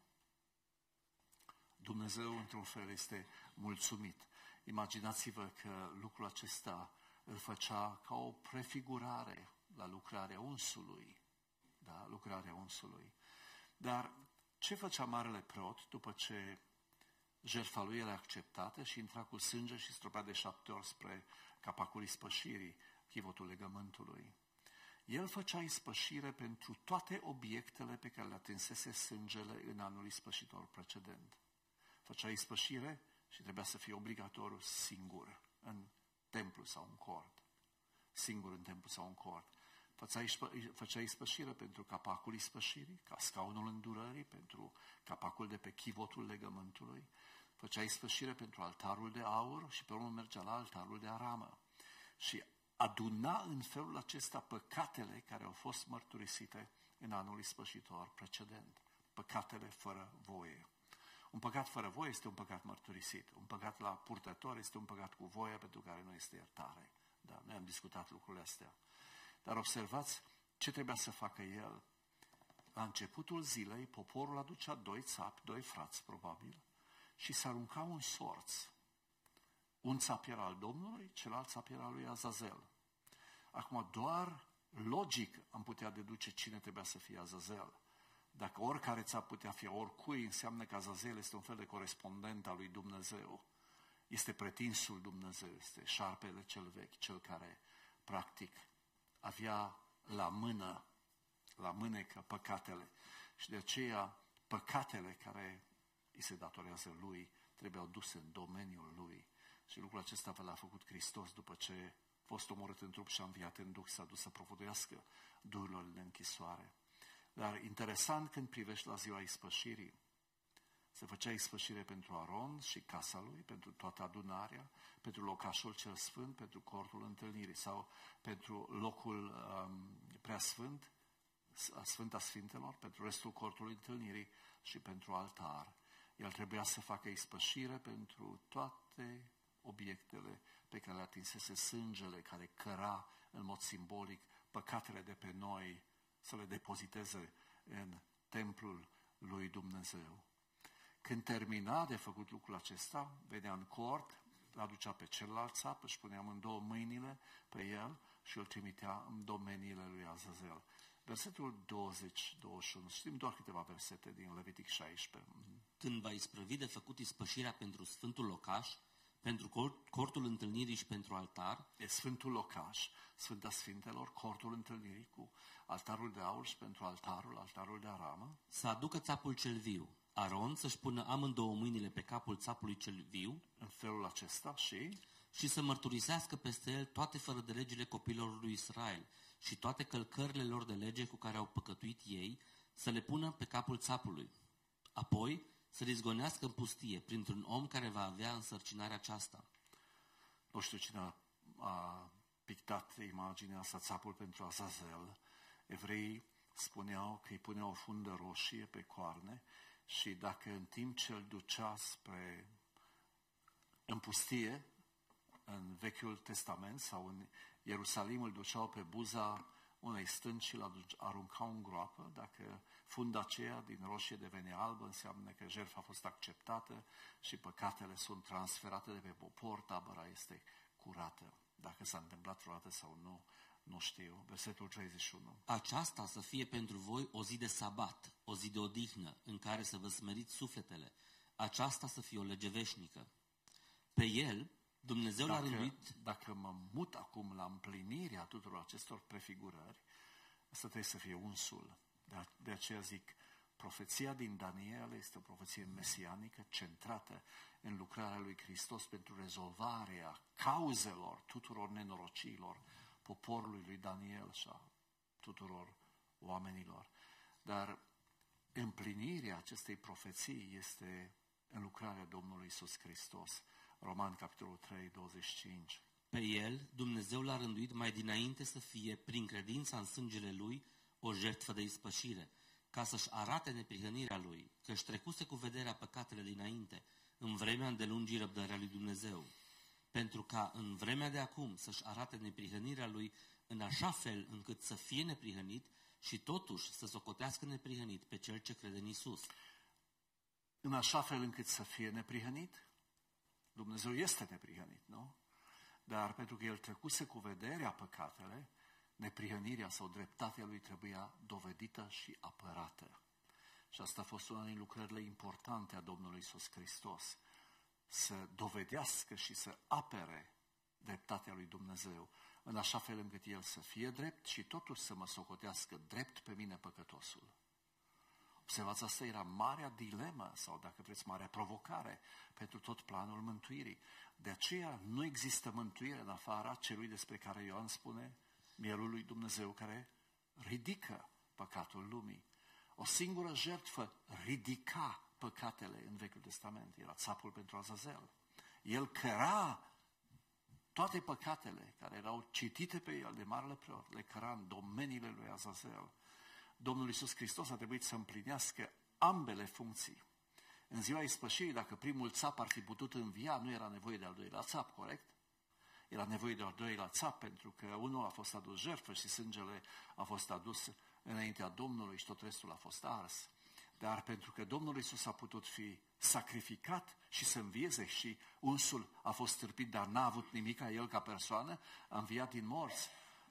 Dumnezeu, într-un fel, este mulțumit. Imaginați-vă că lucrul acesta îl făcea ca o prefigurare la lucrarea unsului. Da, lucrarea unsului. Dar ce făcea marele preot după ce jertfa lui era acceptată și intra cu sânge și stropea de șapte ori spre capacul ispășirii, chivotul legământului? El făcea ispășire pentru toate obiectele pe care le atinsese sângele în anul ispășitor precedent. Făcea ispășire și trebuia să fie obligatoriu singur în templu sau în cort. Singur în templu sau în cort. Făcea, ispă, făcea ispășire pentru capacul ispășirii, ca scaunul îndurării, pentru capacul de pe chivotul legământului. Făcea ispășire pentru altarul de aur și pe urmă mergea la altarul de aramă. Și aduna în felul acesta păcatele care au fost mărturisite în anul ispășitor precedent. Păcatele fără voie. Un păcat fără voie este un păcat mărturisit. Un păcat la purtător este un păcat cu voie pentru care nu este iertare. Da, noi am discutat lucrurile astea. Dar observați ce trebuia să facă el. La începutul zilei, poporul aducea doi țapi, doi frați probabil, și se aruncau în sorți. Un țap era al Domnului, celălalt țap era al lui Azazel. Acum doar logic am putea deduce cine trebuia să fie Azazel. Dacă oricare ți-ar putea fi oricui, înseamnă că Azazel este un fel de corespondent al lui Dumnezeu. Este pretinsul Dumnezeu, este șarpele cel vechi, cel care practic avea la mână, la mânecă păcatele. Și de aceea păcatele care îi se datorează lui trebuiau duse în domeniul lui. Și lucrul acesta l-a făcut Hristos după ce a fost omorât în trup și a înviat în duh, s-a dus să propovăduiască duhurilor de închisoare. Dar interesant când privești la ziua ispășirii, se făcea ispășire pentru Aron și casa lui, pentru toată adunarea, pentru locașul cel sfânt, pentru cortul întâlnirii sau pentru locul um, preasfânt, Sfânta Sfintelor, pentru restul cortului întâlnirii și pentru altar. El trebuia să facă ispășire pentru toate obiectele pe care le atinsese sângele, care căra în mod simbolic păcatele de pe noi, să le depoziteze în templul lui Dumnezeu. Când termina de făcut lucrul acesta, venea în cort, l-aducea pe celălalt țap, își punea în două mâinile pe el și îl trimitea în domeniile lui Azazel. Versetul douăzeci douăzeci și unu, știm doar câteva versete din Levitic șaisprezece. Când va isprăvi de făcut ispășirea pentru sfântul locaș, pentru cortul întâlnirii și pentru altar, E sfântul locaș, Sfânta Sfintelor, cortul întâlnirii cu altarul de aur și pentru altarul, altarul de aramă, să aducă țapul cel viu. Aron să-și pună amândouă mâinile pe capul țapului cel viu în felul acesta și și să mărturisească peste el toate fără de legile copilor lui Israel și toate călcările lor de lege cu care au păcătuit ei, să le pună pe capul țapului. Apoi să-l izgonească în pustie printr-un om care va avea însărcinarea aceasta. Nu știu cine a, a pictat imaginea asta, țapul pentru Azazel. Evreii spuneau că îi puneau o fundă roșie pe coarne și dacă în timp ce îl ducea spre în pustie, în Vechiul Testament sau în Ierusalim, îl duceau pe buza unei stânci și îl aruncau în groapă. Dacă funda aceea din roșie devene albă, înseamnă că jertfa a fost acceptată și păcatele sunt transferate de pe popor, tabăra este curată. Dacă s-a întâmplat vreodată sau nu, nu știu. Versetul treizeci și unu. Aceasta să fie pentru voi o zi de sabat, o zi de odihnă, în care să vă smeriți sufletele. Aceasta să fie o lege veșnică. Pe el, Dumnezeu l-a Dacă, rânduit. dacă mă mut acum la împlinirea tuturor acestor prefigurări, asta trebuie să fie unsul. De, de aceea zic, profeția din Daniel este o profeție mesianică centrată în lucrarea lui Hristos pentru rezolvarea cauzelor tuturor nenorociilor poporului lui Daniel și a tuturor oamenilor. Dar împlinirea acestei profeții este în lucrarea Domnului Iisus Hristos. Roman, capitolul trei, douăzeci și cinci. Pe el, Dumnezeu l-a rânduit mai dinainte să fie, prin credința în sângele lui, o jertfă de ispășire, ca să-și arate neprihănirea lui, că-și trecuse cu vederea păcatele dinainte, în vremea îndelungii răbdării lui Dumnezeu, pentru ca în vremea de acum să-și arate neprihănirea lui în așa fel încât să fie neprihănit și totuși să socotească neprihănit pe cel ce crede în Iisus. În așa fel încât să fie neprihănit? Dumnezeu este neprihănit, nu? Dar pentru că el trecuse cu vederea păcatele, neprihănirea sau dreptatea lui trebuia dovedită și apărată. Și asta a fost una din lucrările importante a Domnului Iisus Hristos. Să dovedească și să apere dreptatea lui Dumnezeu, în așa fel încât el să fie drept și totuși să mă socotească drept pe mine păcătosul. Observați, asta era marea dilemă sau, dacă vreți, marea provocare pentru tot planul mântuirii. De aceea nu există mântuire în afara celui despre care Ioan spune mielul lui Dumnezeu care ridică păcatul lumii. O singură jertfă ridica păcatele în Vechiul Testament. Era țapul pentru Azazel. El căra toate păcatele care erau citite pe el de marele preot, le căra în domeniile lui Azazel. Domnul Iisus Hristos a trebuit să împlinească ambele funcții. În ziua ispășirii, dacă primul țap ar fi putut învia, nu era nevoie de al doilea țap, corect? Era nevoie de al doilea țap, pentru că unul a fost adus jertfă și sângele a fost adus înaintea Domnului și tot restul a fost ars. Dar pentru că Domnul Iisus a putut fi sacrificat și să învieze și unsul a fost stârpit, dar n-a avut nimic a el ca persoană, a înviat din morți.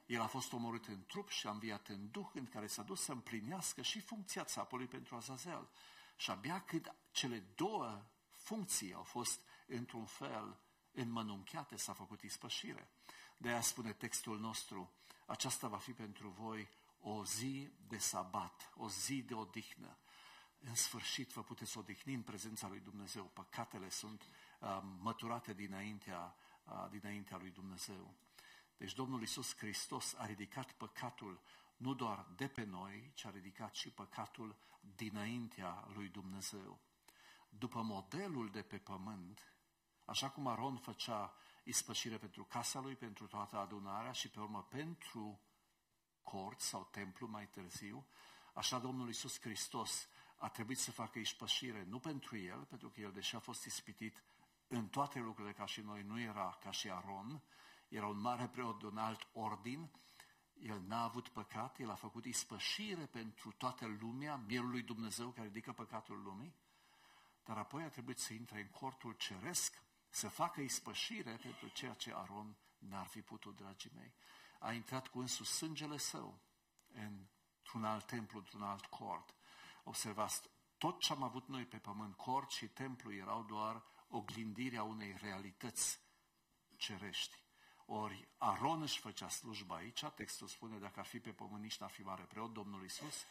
El a fost omorât în trup și a înviat în duh, în care s-a dus să împlinească și funcția țapului pentru Azazel. Și abia când cele două funcții au fost într-un fel înmănunchiate, s-a făcut ispășire. De aia spune textul nostru, aceasta va fi pentru voi o zi de sabat, o zi de odihnă. În sfârșit vă puteți odihni în prezența lui Dumnezeu. Păcatele sunt uh, măturate dinaintea, uh, dinaintea lui Dumnezeu. Deci Domnul Iisus Hristos a ridicat păcatul nu doar de pe noi, ci a ridicat și păcatul dinaintea lui Dumnezeu. După modelul de pe pământ, așa cum Aron făcea ispășire pentru casa lui, pentru toată adunarea și pe urmă pentru cort sau templu mai târziu, așa Domnul Iisus Hristos a trebuit să facă ispășire nu pentru el, pentru că el, deși a fost ispitit în toate lucrurile ca și noi, nu era ca și Aron, era un mare preot de un alt ordin, el n-a avut păcat, el a făcut ispășire pentru toată lumea, mielul lui Dumnezeu care ridică păcatul lumii, dar apoi a trebuit să intre în cortul ceresc, să facă ispășire pentru ceea ce Aron n-ar fi putut, dragii mei. A intrat cu însuși sângele său într-un alt templu, într-un alt cort. Observați, tot ce am avut noi pe pământ, cort și templu, erau doar oglindirea unei realități cerești. Ori Aron își făcea slujba aici, textul spune, dacă ar fi pe pământ, nici n-ar fi mare preot, Domnul Iisus,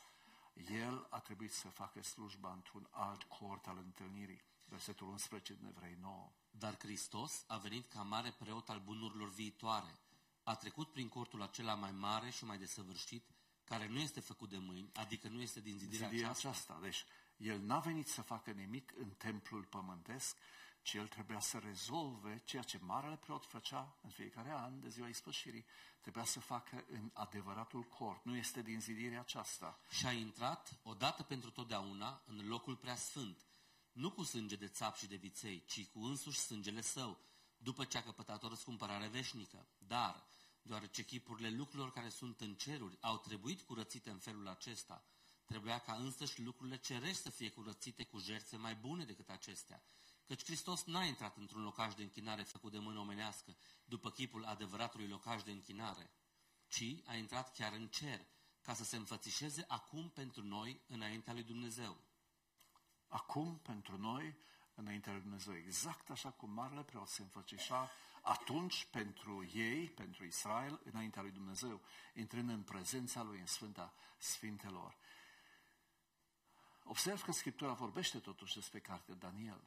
el a trebuit să facă slujba într-un alt cort al întâlnirii. Versetul unsprezece din Evrei nouă. Dar Hristos a venit ca mare preot al bunurilor viitoare. A trecut prin cortul acela mai mare și mai desăvârșit, care nu este făcut de mâini, adică nu este din zidirea, zidirea aceasta. aceasta. Deci, el n-a venit să facă nimic în templul pământesc, ci el trebuia să rezolve ceea ce marele preot făcea în fiecare an de ziua ispășirii. Trebuia să facă în adevăratul cort. Nu este din zidirea aceasta. Și a intrat, odată pentru totdeauna, în locul preasfânt, nu cu sânge de țap și de viței, ci cu însuși sângele său, după ce a căpătat o răscumpărare veșnică. Dar, deoarece chipurile lucrurilor care sunt în ceruri au trebuit curățite în felul acesta, trebuia ca însăși lucrurile cerești să fie curățite cu jertfe mai bune decât acestea. Căci Hristos n-a intrat într-un locaș de închinare făcut de mână omenească, după chipul adevăratului locaș de închinare, ci a intrat chiar în cer, ca să se înfățișeze acum pentru noi înaintea lui Dumnezeu. Acum, pentru noi, înaintea lui Dumnezeu, exact așa cum marele preot se înfățișa atunci pentru ei, pentru Israel, înaintea lui Dumnezeu, intrând în prezența lui în Sfânta Sfintelor. Observ că Scriptura vorbește totuși despre cartea Daniel.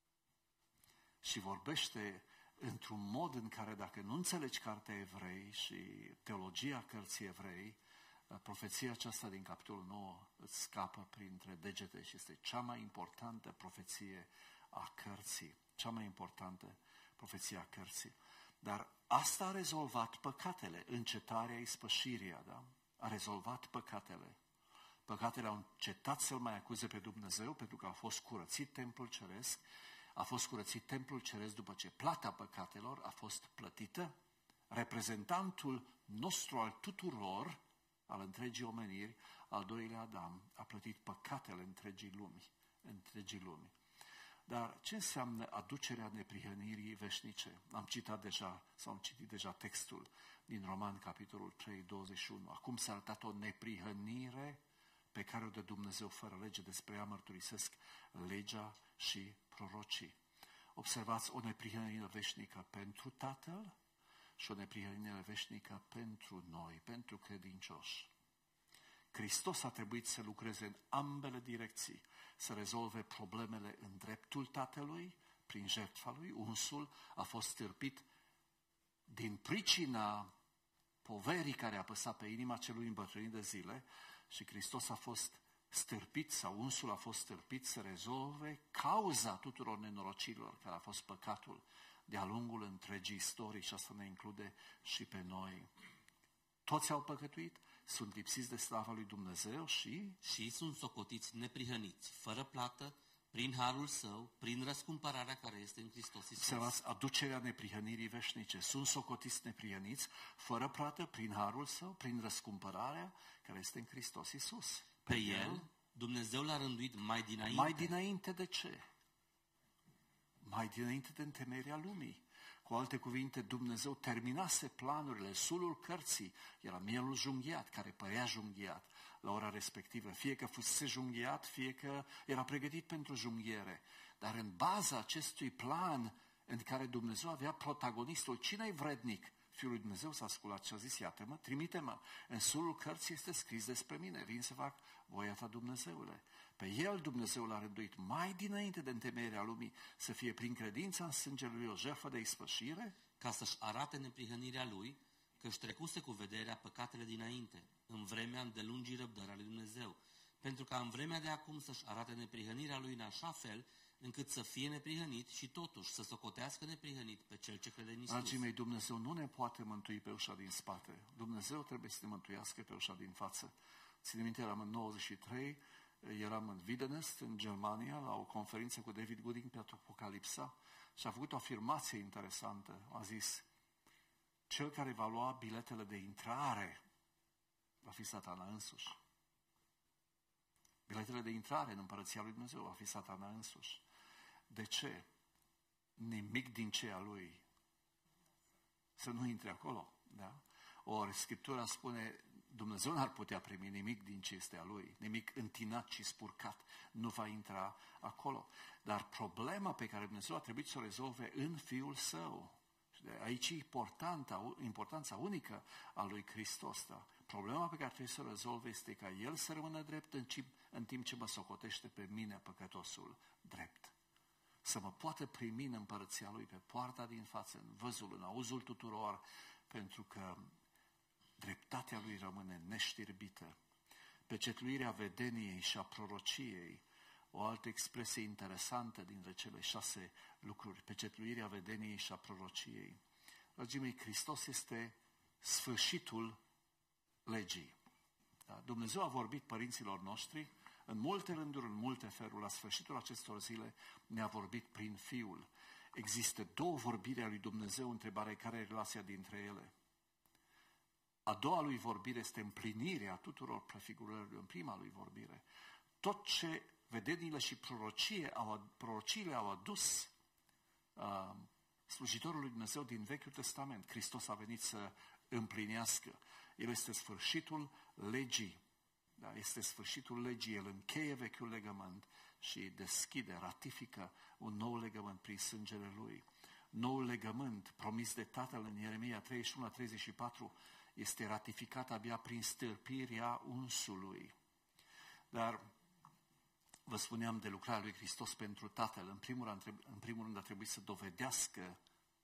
Și vorbește într-un mod în care, dacă nu înțelegi cartea Evrei și teologia cărții Evrei, profeția aceasta din capitolul nouă îți scapă printre degete și este cea mai importantă profeție a cărții. Cea mai importantă profeție a cărții. Dar asta a rezolvat păcatele, încetarea ispășirii, da? A rezolvat păcatele. Păcatele au încetat să-L mai acuze pe Dumnezeu pentru că a fost curățit templul ceresc, a fost curățit templul ceresc după ce plata păcatelor a fost plătită. Reprezentantul nostru al tuturor, al întregii omeniri, al doilea Adam, a plătit păcatele întregii lumi, întregii lumi. Dar ce înseamnă aducerea neprihănirii veșnice? Am citat deja, sau am citit deja textul din Roman, capitolul trei, douăzeci și unu. Acum s-a arătat o neprihănire pe care o dă Dumnezeu fără lege, despre ea mărturisesc legea și prorocii. Observați, o neprihănire veșnică pentru Tatăl și o neprihănire veșnică pentru noi, pentru credincioși. Hristos a trebuit să lucreze în ambele direcții, să rezolve problemele în dreptul Tatălui, prin jertfa lui. Unsul a fost stârpit din pricina poverii care a păsat pe inima celui îmbătrânit de zile și Hristos a fost stârpit, sau unsul a fost stârpit să rezolve cauza tuturor nenorocirilor care a fost păcatul de-a lungul întregii istorii, și asta ne include și pe noi. Toți au păcătuit, sunt lipsiți de slava lui Dumnezeu și... Și sunt socotiți neprihăniți, fără plată, prin harul său, prin răscumpărarea care este în Hristos Iisus. Observați, aducerea neprihănirii veșnice. Sunt socotiți neprihăniți, fără plată, prin harul său, prin răscumpărarea care este în Hristos Iisus. Pe el, Dumnezeu l-a rânduit mai dinainte. Mai dinainte de ce? Mai dinainte de întemeierea lumii. Cu alte cuvinte, Dumnezeu terminase planurile, sulul cărții, era mielul junghiat, care părea junghiat la ora respectivă, fie că fusese junghiat, fie că era pregătit pentru junghiere. Dar în baza acestui plan în care Dumnezeu avea protagonistul, cine-i vrednic? Fiul lui Dumnezeu s-a sculat și a zis, iată-mă, trimite-mă. În sulul cărții este scris despre mine, vin să fac voia ta, Dumnezeule. Pe el Dumnezeu l-a rânduit mai dinainte de întemeierea lumii să fie prin credința în sângele lui o jertfă de ispășire, ca să-și arate neprihănirea lui, că își trecuse cu vederea păcatele dinainte, în vremea îndelungii răbdării a lui Dumnezeu, pentru ca în vremea de acum să-și arate neprihănirea lui în așa fel, încât să fie neprihănit și totuși să socotească neprihănit pe cel ce crede în Iisus. Dragii mei, Dumnezeu nu ne poate mântui pe ușa din spate. Dumnezeu trebuie să ne mântuiască pe ușa din față. Ține minte, eram în nouăzeci și trei, eram în Wiedenest, în Germania, la o conferință cu David Gooding pe Apocalipsa și a făcut o afirmație interesantă. A zis, cel care va lua biletele de intrare va fi Satana însuși. Biletele de intrare în Împărăția lui Dumnezeu va fi Satana însuși. De ce? Nimic din ce a lui să nu intre acolo. Da? Ori Scriptura spune, Dumnezeu n-ar putea primi nimic din ce este a lui, nimic întinat și spurcat, nu va intra acolo. Dar problema pe care Dumnezeu a trebuit să o rezolve în Fiul Său, aici e importanța, importanța unică a lui Hristos. Da? Problema pe care trebuie să o rezolve este ca El să rămână drept în timp, în timp ce mă socotește pe mine, păcătosul, drept. Să mă poată primi în Împărăția Lui, pe poarta din față, în văzul, în auzul tuturor, pentru că dreptatea Lui rămâne neștirbită. Pecetluirea vedeniei și a prorociei, o altă expresie interesantă dintre cele șase lucruri, pecetluirea vedeniei și a prorociei. Dragii mei, Hristos este sfârșitul legii. Da? Dumnezeu a vorbit părinților noștri în multe rânduri, în multe feluri. La sfârșitul acestor zile ne-a vorbit prin Fiul. Există două vorbiri a lui Dumnezeu, întrebarea care e relația dintre ele. A doua lui vorbire este împlinirea tuturor prefigurărilor în prima lui vorbire. Tot ce vedeniile și prorocie au, prorociile au adus uh, slujitorul lui Dumnezeu din Vechiul Testament, Hristos a venit să împlinească. El este sfârșitul legii. Da? Este sfârșitul legii. El încheie vechiul legământ și deschide, ratifică un nou legământ prin sângele Lui. Noul legământ promis de Tatăl în Ieremia treizeci și unu la treizeci și patru este ratificat abia prin stârpirea unsului. Dar vă spuneam de lucrarea lui Hristos pentru Tatăl. În primul rând, în primul rând a trebuit să dovedească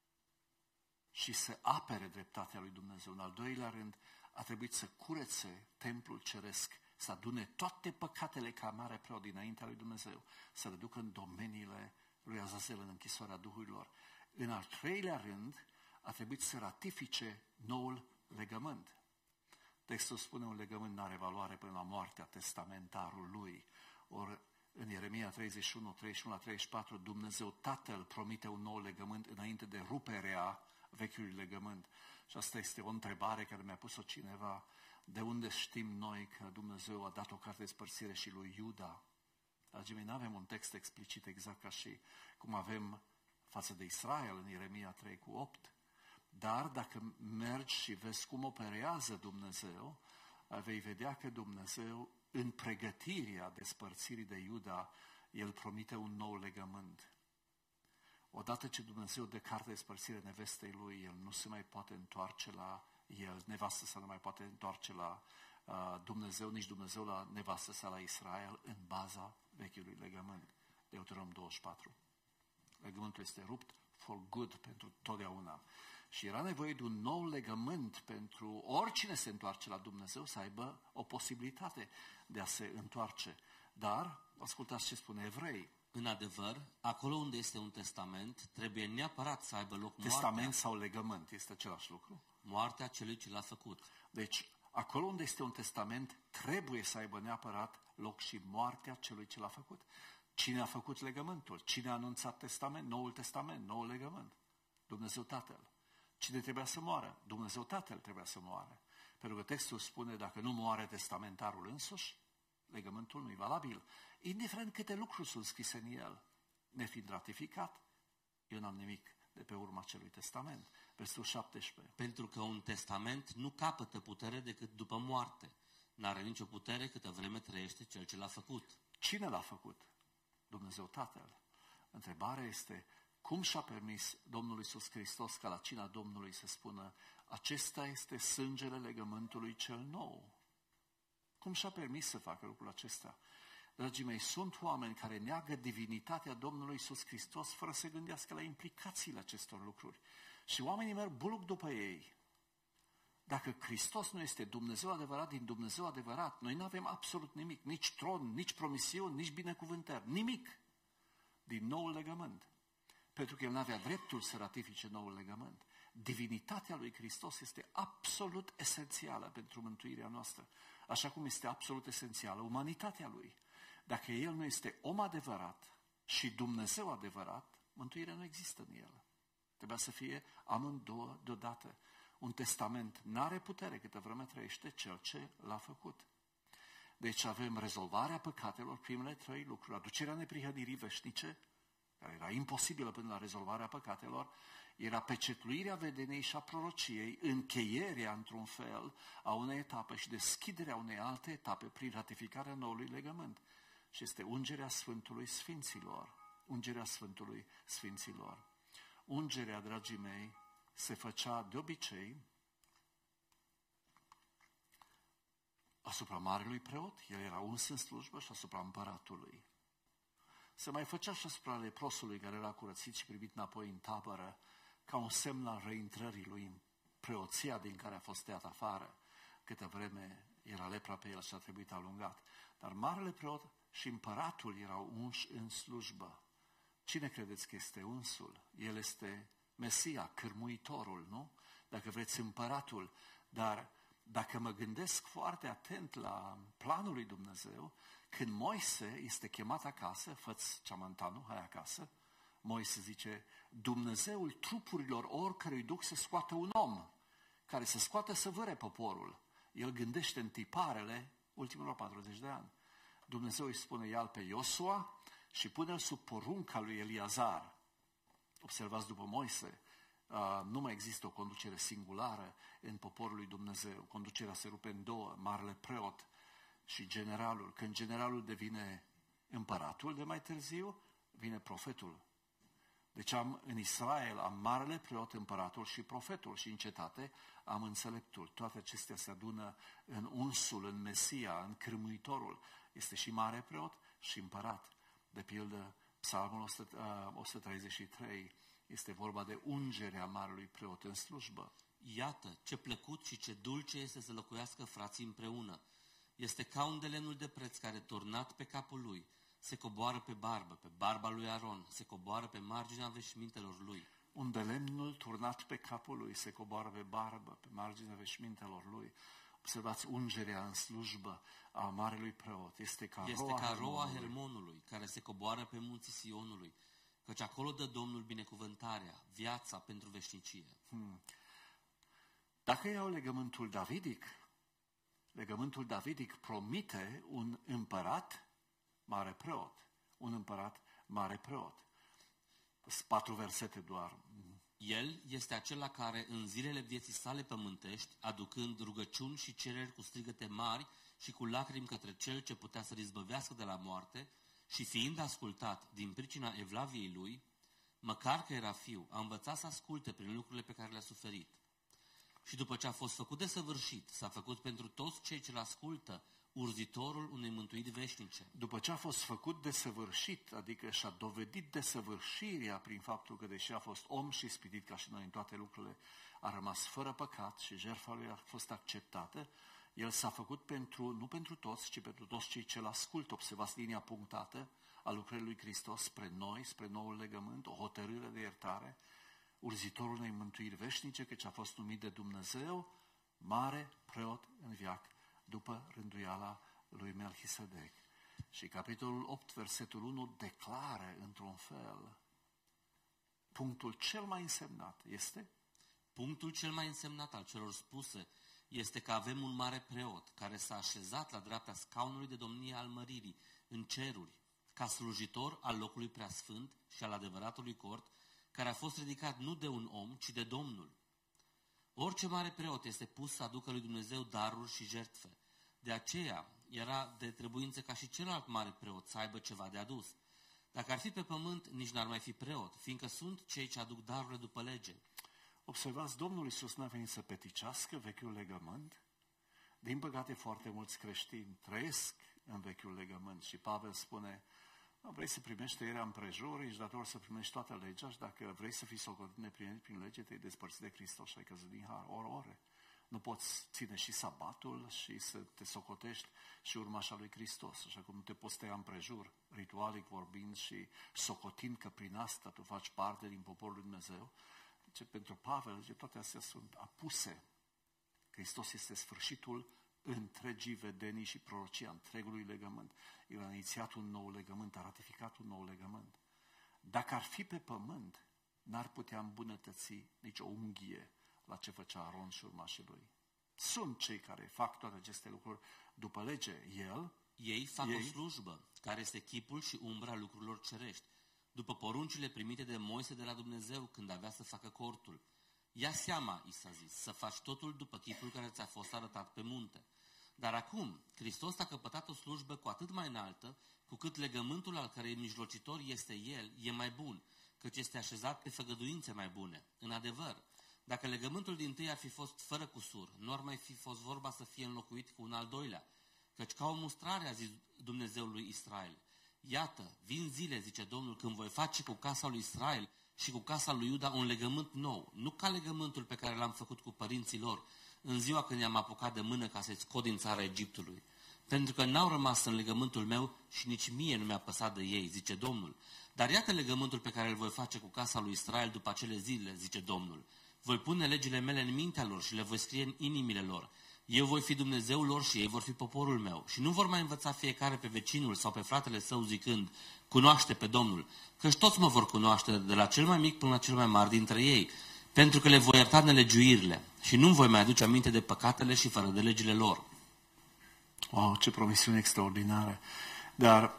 și să apere dreptatea lui Dumnezeu. În al doilea rând, a trebuit să curețe templul ceresc, să adune toate păcatele ca mare preot dinaintea lui Dumnezeu, să le ducă în domeniile lui Azazel, în închisoarea duhurilor. În al treilea rând, a trebuit să ratifice noul legământ. Textul spune un legământ n-are valoare până la moartea testamentarului. Ori în Ieremia treizeci și unu, treizeci și unu la treizeci și patru, Dumnezeu Tatăl promite un nou legământ înainte de ruperea vechiului legământ. Și asta este o întrebare care mi-a pus-o cineva. De unde știm noi că Dumnezeu a dat o carte de spărțire și lui Iuda? Dragii mei, nu avem un text explicit exact ca și cum avem față de Israel în Ieremia trei cu opt. Dar dacă mergi și vezi cum operează Dumnezeu, vei vedea că Dumnezeu, în pregătirea despărțirii de Iuda, El promite un nou legământ. Odată ce Dumnezeu dă carte de spărțire nevestei Lui, El nu se mai poate întoarce la el, nevastă sa nu mai poate întoarce la uh, Dumnezeu, nici Dumnezeu la nevastă sa la Israel, în baza vechiului legământ. Deuteronom douăzeci și patru. Legământul este rupt for good, pentru totdeauna. Și era nevoie de un nou legământ pentru oricine se întoarce la Dumnezeu să aibă o posibilitate de a se întoarce. Dar, ascultați ce spune Evrei. În adevăr, acolo unde este un testament, trebuie neapărat să aibă loc moartea. Testament sau legământ este același lucru. Moartea celui ce l-a făcut. Deci, acolo unde este un testament, trebuie să aibă neapărat loc și moartea celui ce l-a făcut. Cine a făcut legământul? Cine a anunțat testament? Noul testament, noul legământ? Dumnezeu Tatăl. Cine trebuia să moară? Dumnezeu Tatăl trebuia să moară. Pentru că textul spune, dacă nu moare testamentarul însuși, legământul nu e valabil. Indiferent câte lucruri sunt scrise în el, nefiind ratificat, eu n-am nimic de pe urma acelui testament. Versetul șaptesprezece. Pentru că un testament nu capătă putere decât după moarte. N-are nicio putere câtă vreme trăiește cel ce l-a făcut. Cine l-a făcut? Dumnezeu Tatăl. Întrebarea este, cum și-a permis Domnul Iisus Hristos ca la cina Domnului să spună, acesta este sângele legământului cel nou? Cum și-a permis să facă lucrul acesta? Dragii mei, sunt oameni care neagă divinitatea Domnului Iisus Hristos fără să gândească la implicațiile acestor lucruri. Și oamenii merg buluc după ei. Dacă Hristos nu este Dumnezeu adevărat din Dumnezeu adevărat, noi nu avem absolut nimic, nici tron, nici promisiuni, nici binecuvântări, nimic din noul legământ. Pentru că El nu avea dreptul să ratifice noul legământ. Divinitatea lui Hristos este absolut esențială pentru mântuirea noastră, așa cum este absolut esențială umanitatea Lui. Dacă El nu este om adevărat și Dumnezeu adevărat, mântuirea nu există în El. Trebuia să fie amândouă deodată. Un testament n-are putere câtă vreme trăiește cel ce l-a făcut. Deci avem rezolvarea păcatelor, primele trei lucruri, aducerea neprihănirii veșnice, care era imposibilă până la rezolvarea păcatelor, era pecetluirea vedeniei și a prorociei, încheierea, într-un fel, a unei etape și deschiderea unei alte etape prin ratificarea noului legământ. Și este ungerea Sfântului Sfinților. Ungerea Sfântului Sfinților. Ungerea, dragii mei, se făcea de obicei asupra marelui preot, el era uns în slujbă, și asupra împăratului. Se mai făcea și asupra leprosului care era curățit și primit înapoi în tabără, ca un semn al reîntrării lui în preoția din care a fost tăiat afară, câtă vreme era lepra pe el și a trebuit alungat. Dar marele preot și împăratul erau unși în slujbă. Cine credeți că este unsul? El este Mesia, cârmuitorul, nu? Dacă vreți, împăratul. Dar dacă mă gândesc foarte atent la planul lui Dumnezeu, când Moise este chemat acasă, fă-ți ceamantanul, hai acasă, Moise zice, Dumnezeul trupurilor oricărui duc să scoată un om, care să scoată să vâre poporul. El gândește în tiparele ultimilor patruzeci de ani. Dumnezeu îi spune, ia-l pe Iosua și pune-l sub porunca lui Eliazar. Observați, după Moise, uh, nu mai există o conducere singulară în poporul lui Dumnezeu. Conducerea se rupe în două, marele preot și generalul. Când generalul devine împăratul de mai târziu, vine profetul. Deci am în Israel am marele preot, împăratul și profetul, și în cetate am înțeleptul. Toate acestea se adună în unsul, în Mesia, în cârmuitorul. Este și mare preot și împărat. De pildă, Psalmul o sută treizeci și trei este vorba de ungerea marelui preot în slujbă. Iată, ce plăcut și ce dulce este să locuiască frații împreună. Este ca un de lemnul de preț care, turnat pe capul lui, se coboară pe barbă, pe barba lui Aron, se coboară pe marginea veșmintelor lui. Un de lemnul turnat pe capul lui se coboară pe barbă, pe marginea veșmintelor lui. Observați, ungerea în slujbă a marelui preot este ca este roa, ca roa Hermonului. Hermonului, care se coboară pe munții Sionului, căci acolo dă Domnul binecuvântarea, viața pentru veșnicie. Hmm. Dacă iau legământul davidic, legământul davidic promite un împărat mare preot. Un împărat mare preot. Sunt patru versete doar. El este acela care în zilele vieții sale pământești, aducând rugăciuni și cereri cu strigăte mari și cu lacrimi către cel ce putea să-l izbăvească de la moarte, și fiind ascultat din pricina evlaviei lui, măcar că era fiu, a învățat să asculte prin lucrurile pe care le-a suferit. Și după ce a fost făcut desăvârșit, s-a făcut pentru toți cei ce-l ascultă urzitorul unei mântuiri veșnice. După ce a fost făcut desăvârșit, adică și-a dovedit desăvârșirea prin faptul că, deși a fost om și ispitit ca și noi în toate lucrurile, a rămas fără păcat și jertfa lui a fost acceptată, el s-a făcut pentru, nu pentru toți, ci pentru toți cei ce-l ascultă. Observați linia punctată a lucrării lui Hristos spre noi, spre noul legământ, o hotărâre de iertare, urzitorul unei mântuiri veșnice, căci a fost numit de Dumnezeu mare preot în veac, după rânduiala lui Melchisedec. Și capitolul opt, versetul unu, declară într-un fel punctul cel mai însemnat este? Punctul cel mai însemnat al celor spuse este că avem un mare preot care s-a așezat la dreapta scaunului de domnie al măririi în ceruri, ca slujitor al locului preasfânt și al adevăratului cort, care a fost ridicat nu de un om, ci de Domnul. Orice mare preot este pus să aducă lui Dumnezeu daruri și jertfe. De aceea era de trebuință ca și celălalt mare preot să aibă ceva de adus. Dacă ar fi pe pământ, nici n-ar mai fi preot, fiindcă sunt cei ce aduc darurile după lege. Observați, Domnul Iisus n-a venit să peticească vechiul legământ. Din păcate, foarte mulți creștini trăiesc în vechiul legământ și Pavel spune: vrei să primești tăierea împrejur, ești dator să primești toată legea și dacă vrei să fii socotit neplinit prin lege, te-ai despărțit de Hristos și ai căzut din har. Ori, ore. Nu poți ține și sabatul și să te socotești și urmașa lui Hristos, așa cum nu te poți tăia împrejur, ritualic vorbind și socotind că prin asta tu faci parte din poporul lui Dumnezeu. Deci, pentru Pavel, zice, toate astea sunt apuse. Hristos este sfârșitul întregii vedenii și prorocia, întregului legământ. El a inițiat un nou legământ, a ratificat un nou legământ. Dacă ar fi pe pământ, n-ar putea îmbunătăți nici o unghie la ce făcea Aron și urmașii lui. Sunt cei care fac toate aceste lucruri după lege. El, Ei fac ei, o slujbă, care este chipul și umbra lucrurilor cerești, după poruncile primite de Moise de la Dumnezeu când avea să facă cortul. Ia seama, i s-a zis, să faci totul după chipul care ți-a fost arătat pe munte. Dar acum, Hristos a căpătat o slujbă cu atât mai înaltă, cu cât legământul al cărei mijlocitor este El, e mai bun, căci este așezat pe făgăduințe mai bune. În adevăr, dacă legământul dintâi ar fi fost fără cusur, nu ar mai fi fost vorba să fie înlocuit cu un al doilea, căci ca o mustrare a zis Dumnezeul lui Israel: iată, vin zile, zice Domnul, când voi face cu casa lui Israel și cu casa lui Iuda un legământ nou, nu ca legământul pe care l-am făcut cu părinții lor în ziua când i-am apucat de mână ca să-i scot din țara Egiptului. Pentru că n-au rămas în legământul meu și nici mie nu mi-a păsat de ei, zice Domnul. Dar iată legământul pe care îl voi face cu casa lui Israel după acele zile, zice Domnul. Voi pune legile mele în mintea lor și le voi scrie în inimile lor. Eu voi fi Dumnezeul lor și ei vor fi poporul meu. Și nu vor mai învăța fiecare pe vecinul sau pe fratele său zicând: cunoaște pe Domnul, căci toți mă vor cunoaște, de la cel mai mic până la cel mai mare dintre ei, pentru că le voi ierta nelegiuirile și nu voi mai aduce aminte de păcatele și fără de legile lor. Wow, ce promisiune extraordinare! Dar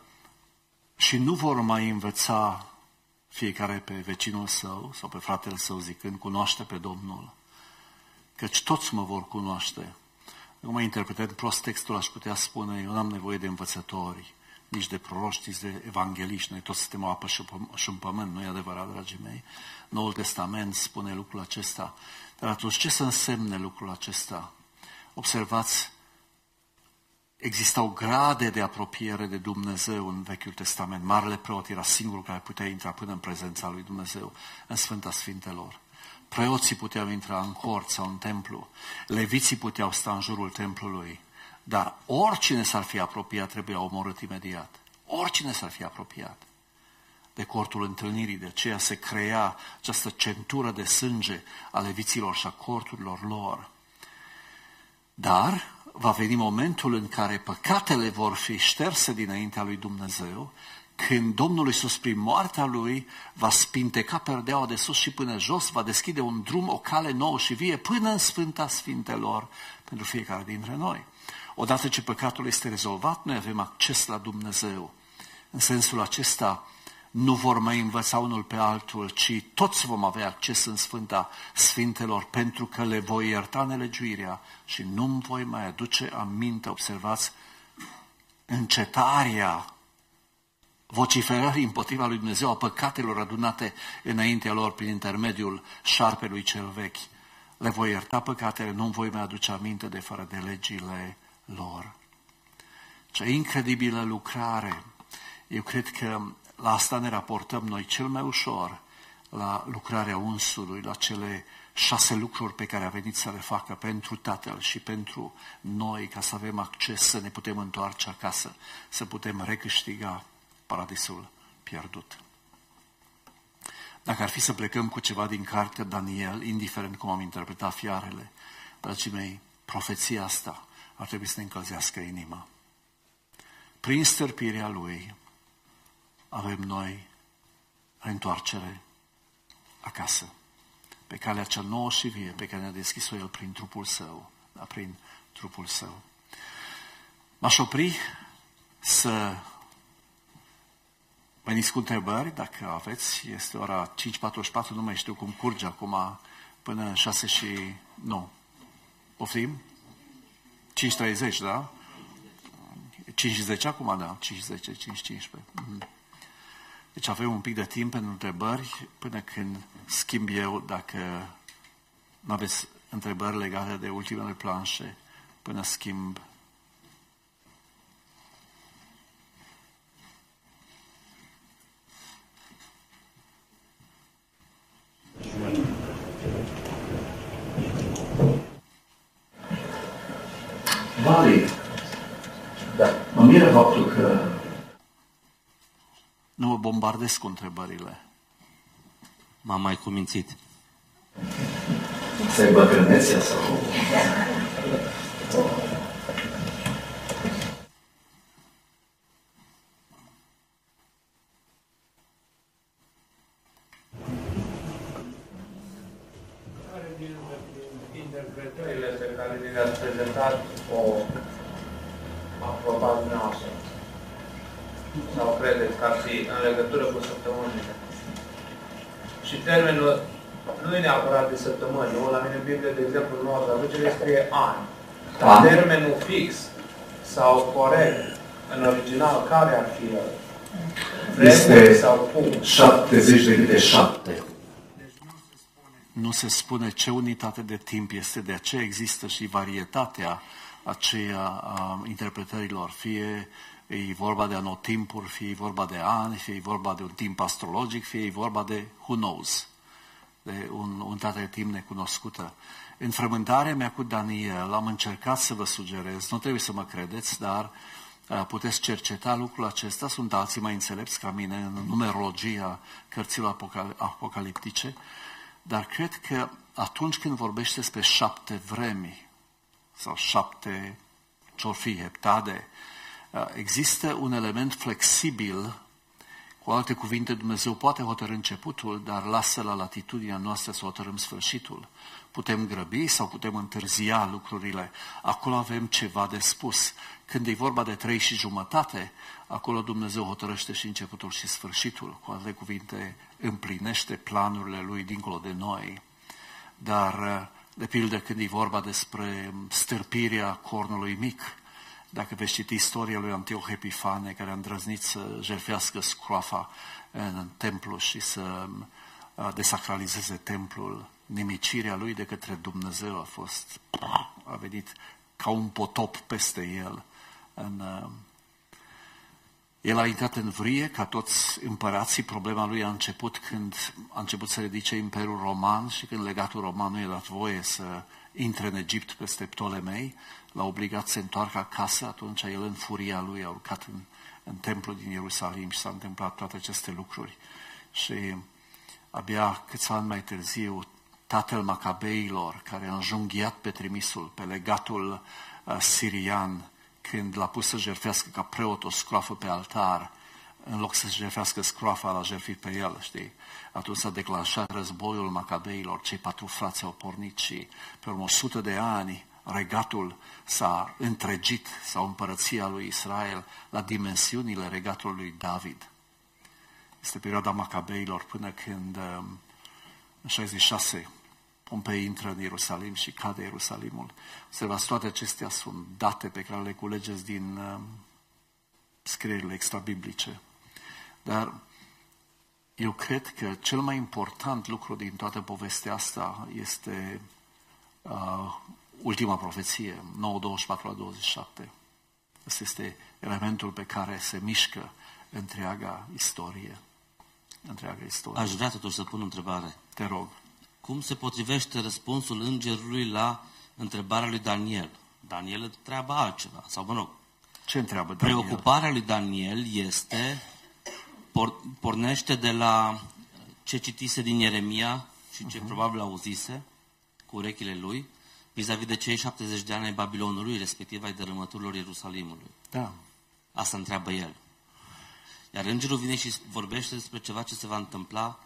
și nu vor mai învăța fiecare pe vecinul său sau pe fratele său zicând: cunoaște pe Domnul, căci toți mă vor cunoaște. Acum, interpretând prost textul, aș putea spune: eu n-am nevoie de învățători, nici de proroși, nici de evangeliști. Noi toți suntem o apă și un pământ, nu e adevărat, dragii mei? Noul Testament spune lucrul acesta. Dar atunci, ce să însemne lucrul acesta? Observați, existau grade de apropiere de Dumnezeu în Vechiul Testament. Marele preot era singurul care putea intra până în prezența lui Dumnezeu, în Sfânta Sfintelor. Preoții puteau intra în cort sau în templu, leviții puteau sta în jurul templului, dar oricine s-ar fi apropiat trebuia omorât imediat. Oricine s-ar fi apropiat de cortul întâlnirii, de aceea se crea această centură de sânge a leviților și a corturilor lor. Dar va veni momentul în care păcatele vor fi șterse dinaintea lui Dumnezeu, când Domnul Iisus, prin moartea Lui, va spinteca perdeaua de sus și până jos, va deschide un drum, o cale nouă și vie, până în Sfânta Sfintelor, pentru fiecare dintre noi. Odată ce păcatul este rezolvat, noi avem acces la Dumnezeu. În sensul acesta, nu vor mai învăța unul pe altul, ci toți vom avea acces în Sfânta Sfintelor, pentru că le voi ierta nelegiuirea și nu-mi voi mai aduce aminte. Observați, încetarea vociferării împotriva lui Dumnezeu a păcatelor adunate înaintea lor prin intermediul șarpelui cel vechi. Le voi ierta păcatele, nu-mi voi mai aduce aminte de fără de legile lor. Ce incredibilă lucrare! Eu cred că la asta ne raportăm noi cel mai ușor, la lucrarea unsului, la cele șase lucruri pe care a venit să le facă pentru Tatăl și pentru noi, ca să avem acces, să ne putem întoarce acasă, să putem recâștiga paradisul pierdut. Dacă ar fi să plecăm cu ceva din cartea Daniel, indiferent cum am interpretat fiarele, dragii mei, profeția asta ar trebui să ne încălzească inima. Prin stârpirea lui avem noi întoarcere acasă, pe calea cea nouă și vie, pe care ne-a deschis-o El prin trupul Său, da, prin trupul Său. M-aș opri să Veniți cu întrebări, dacă aveți. Este ora cinci patruzeci și patru, nu mai știu cum curge acum, până șase și... nu. Poftim? cinci treizeci, da? cinci și zece acum, da? cinci și zece, cinci cincisprezece. Mm. Deci avem un pic de timp pentru întrebări, până când schimb eu, dacă nu aveți întrebări legate de ultimele planșe, până schimb. Vali, da. Mă miră faptul că... Nu mă bombardez cu întrebările. M-am mai cumințit. Să-i bătrânețea sau... Care din interpretările pe care ni le-ați prezentat o aprobați dumneavoastră? Sau credeți că ar fi în legătură cu săptămânile? Și termenul nu e neapărat de săptămâni. Eu, la mine în Biblie, de exemplu, în Noua Traducere scrie ani. Dar termenul fix sau corect, în original, care ar fi el? Este sau cum? șaptezeci de câte șapte. Nu se spune ce unitate de timp este, de aceea există și varietatea aceea a interpretărilor. Fie e vorba de anotimpuri, fie e vorba de ani, fie e vorba de un timp astrologic, fie e vorba de who knows, de un unitate de timp necunoscută. În frământarea mea cu Daniel am încercat să vă sugerez, nu trebuie să mă credeți, dar uh, puteți cerceta lucrul acesta, sunt alții mai înțelepți ca mine în numerologia cărților apocal- apocaliptice, dar cred că atunci când vorbește despre șapte vremi sau șapte ce-or fi heptade, există un element flexibil. Cu alte cuvinte, Dumnezeu poate hotărî începutul, dar lasă la latitudinea noastră să hotărâm sfârșitul. Putem grăbi sau putem întârzia lucrurile. Acolo avem ceva de spus. Când e vorba de trei și jumătate, acolo Dumnezeu hotărăște și începutul și sfârșitul. Cu alte cuvinte, împlinește planurile Lui dincolo de noi. Dar, de pildă, când e vorba despre stârpirea cornului mic, dacă veți citi istoria lui Antioch Epifane, care a îndrăznit să jertfească scroafa în templu și să desacralizeze templul, nimicirea lui de către Dumnezeu a fost, a venit ca un potop peste el. În, el a intrat în vrie, ca toți împărații. Problema lui a început când a început să ridice Imperiul Roman și când legatul roman nu i-a dat voie să intre în Egipt peste Ptolemei, l-a obligat să se întoarcă acasă. Atunci el, în furia lui, a urcat în, în templul din Ierusalim și s-a întâmplat toate aceste lucruri. Și abia câțiva ani mai târziu, tatăl Macabeilor, care a înjunghiat pe trimisul, pe legatul uh, sirian, când l-a pus să jertfească ca preot o scroafă pe altar, în loc să jertfească scroafa, l-a jertfit pe el, știi? Atunci s-a declanșat războiul Macabeilor, cei patru frați au pornit și pe urmă o sută de ani regatul s-a întregit, sau împărăția lui Israel, la dimensiunile regatului lui David. Este perioada Macabeilor până când în șaizeci și șase Pompei intră în Ierusalim și cade Ierusalimul. Observați, toate acestea sunt date pe care le culegeți din uh, scrierile extrabiblice. Dar eu cred că cel mai important lucru din toată povestea asta este uh, ultima profeție, nouă douăzeci și patru la douăzeci și șapte. Asta este elementul pe care se mișcă întreaga istorie. Întreaga istorie. Aș vrea totuși să pun o întrebare. Te rog. Cum se potrivește răspunsul îngerului la întrebarea lui Daniel? Daniel întreabă altceva, sau mă rog. Ce întreabă Daniel? Preocuparea lui Daniel este, por, pornește de la ce citise din Ieremia și ce uh-huh. probabil auzise cu urechile lui, vis-a-vis de cei șaptezeci de ani ai Babilonului, respectiv ai dărâmăturilor Ierusalimului. Da. Asta întreabă el. Iar îngerul vine și vorbește despre ceva ce se va întâmpla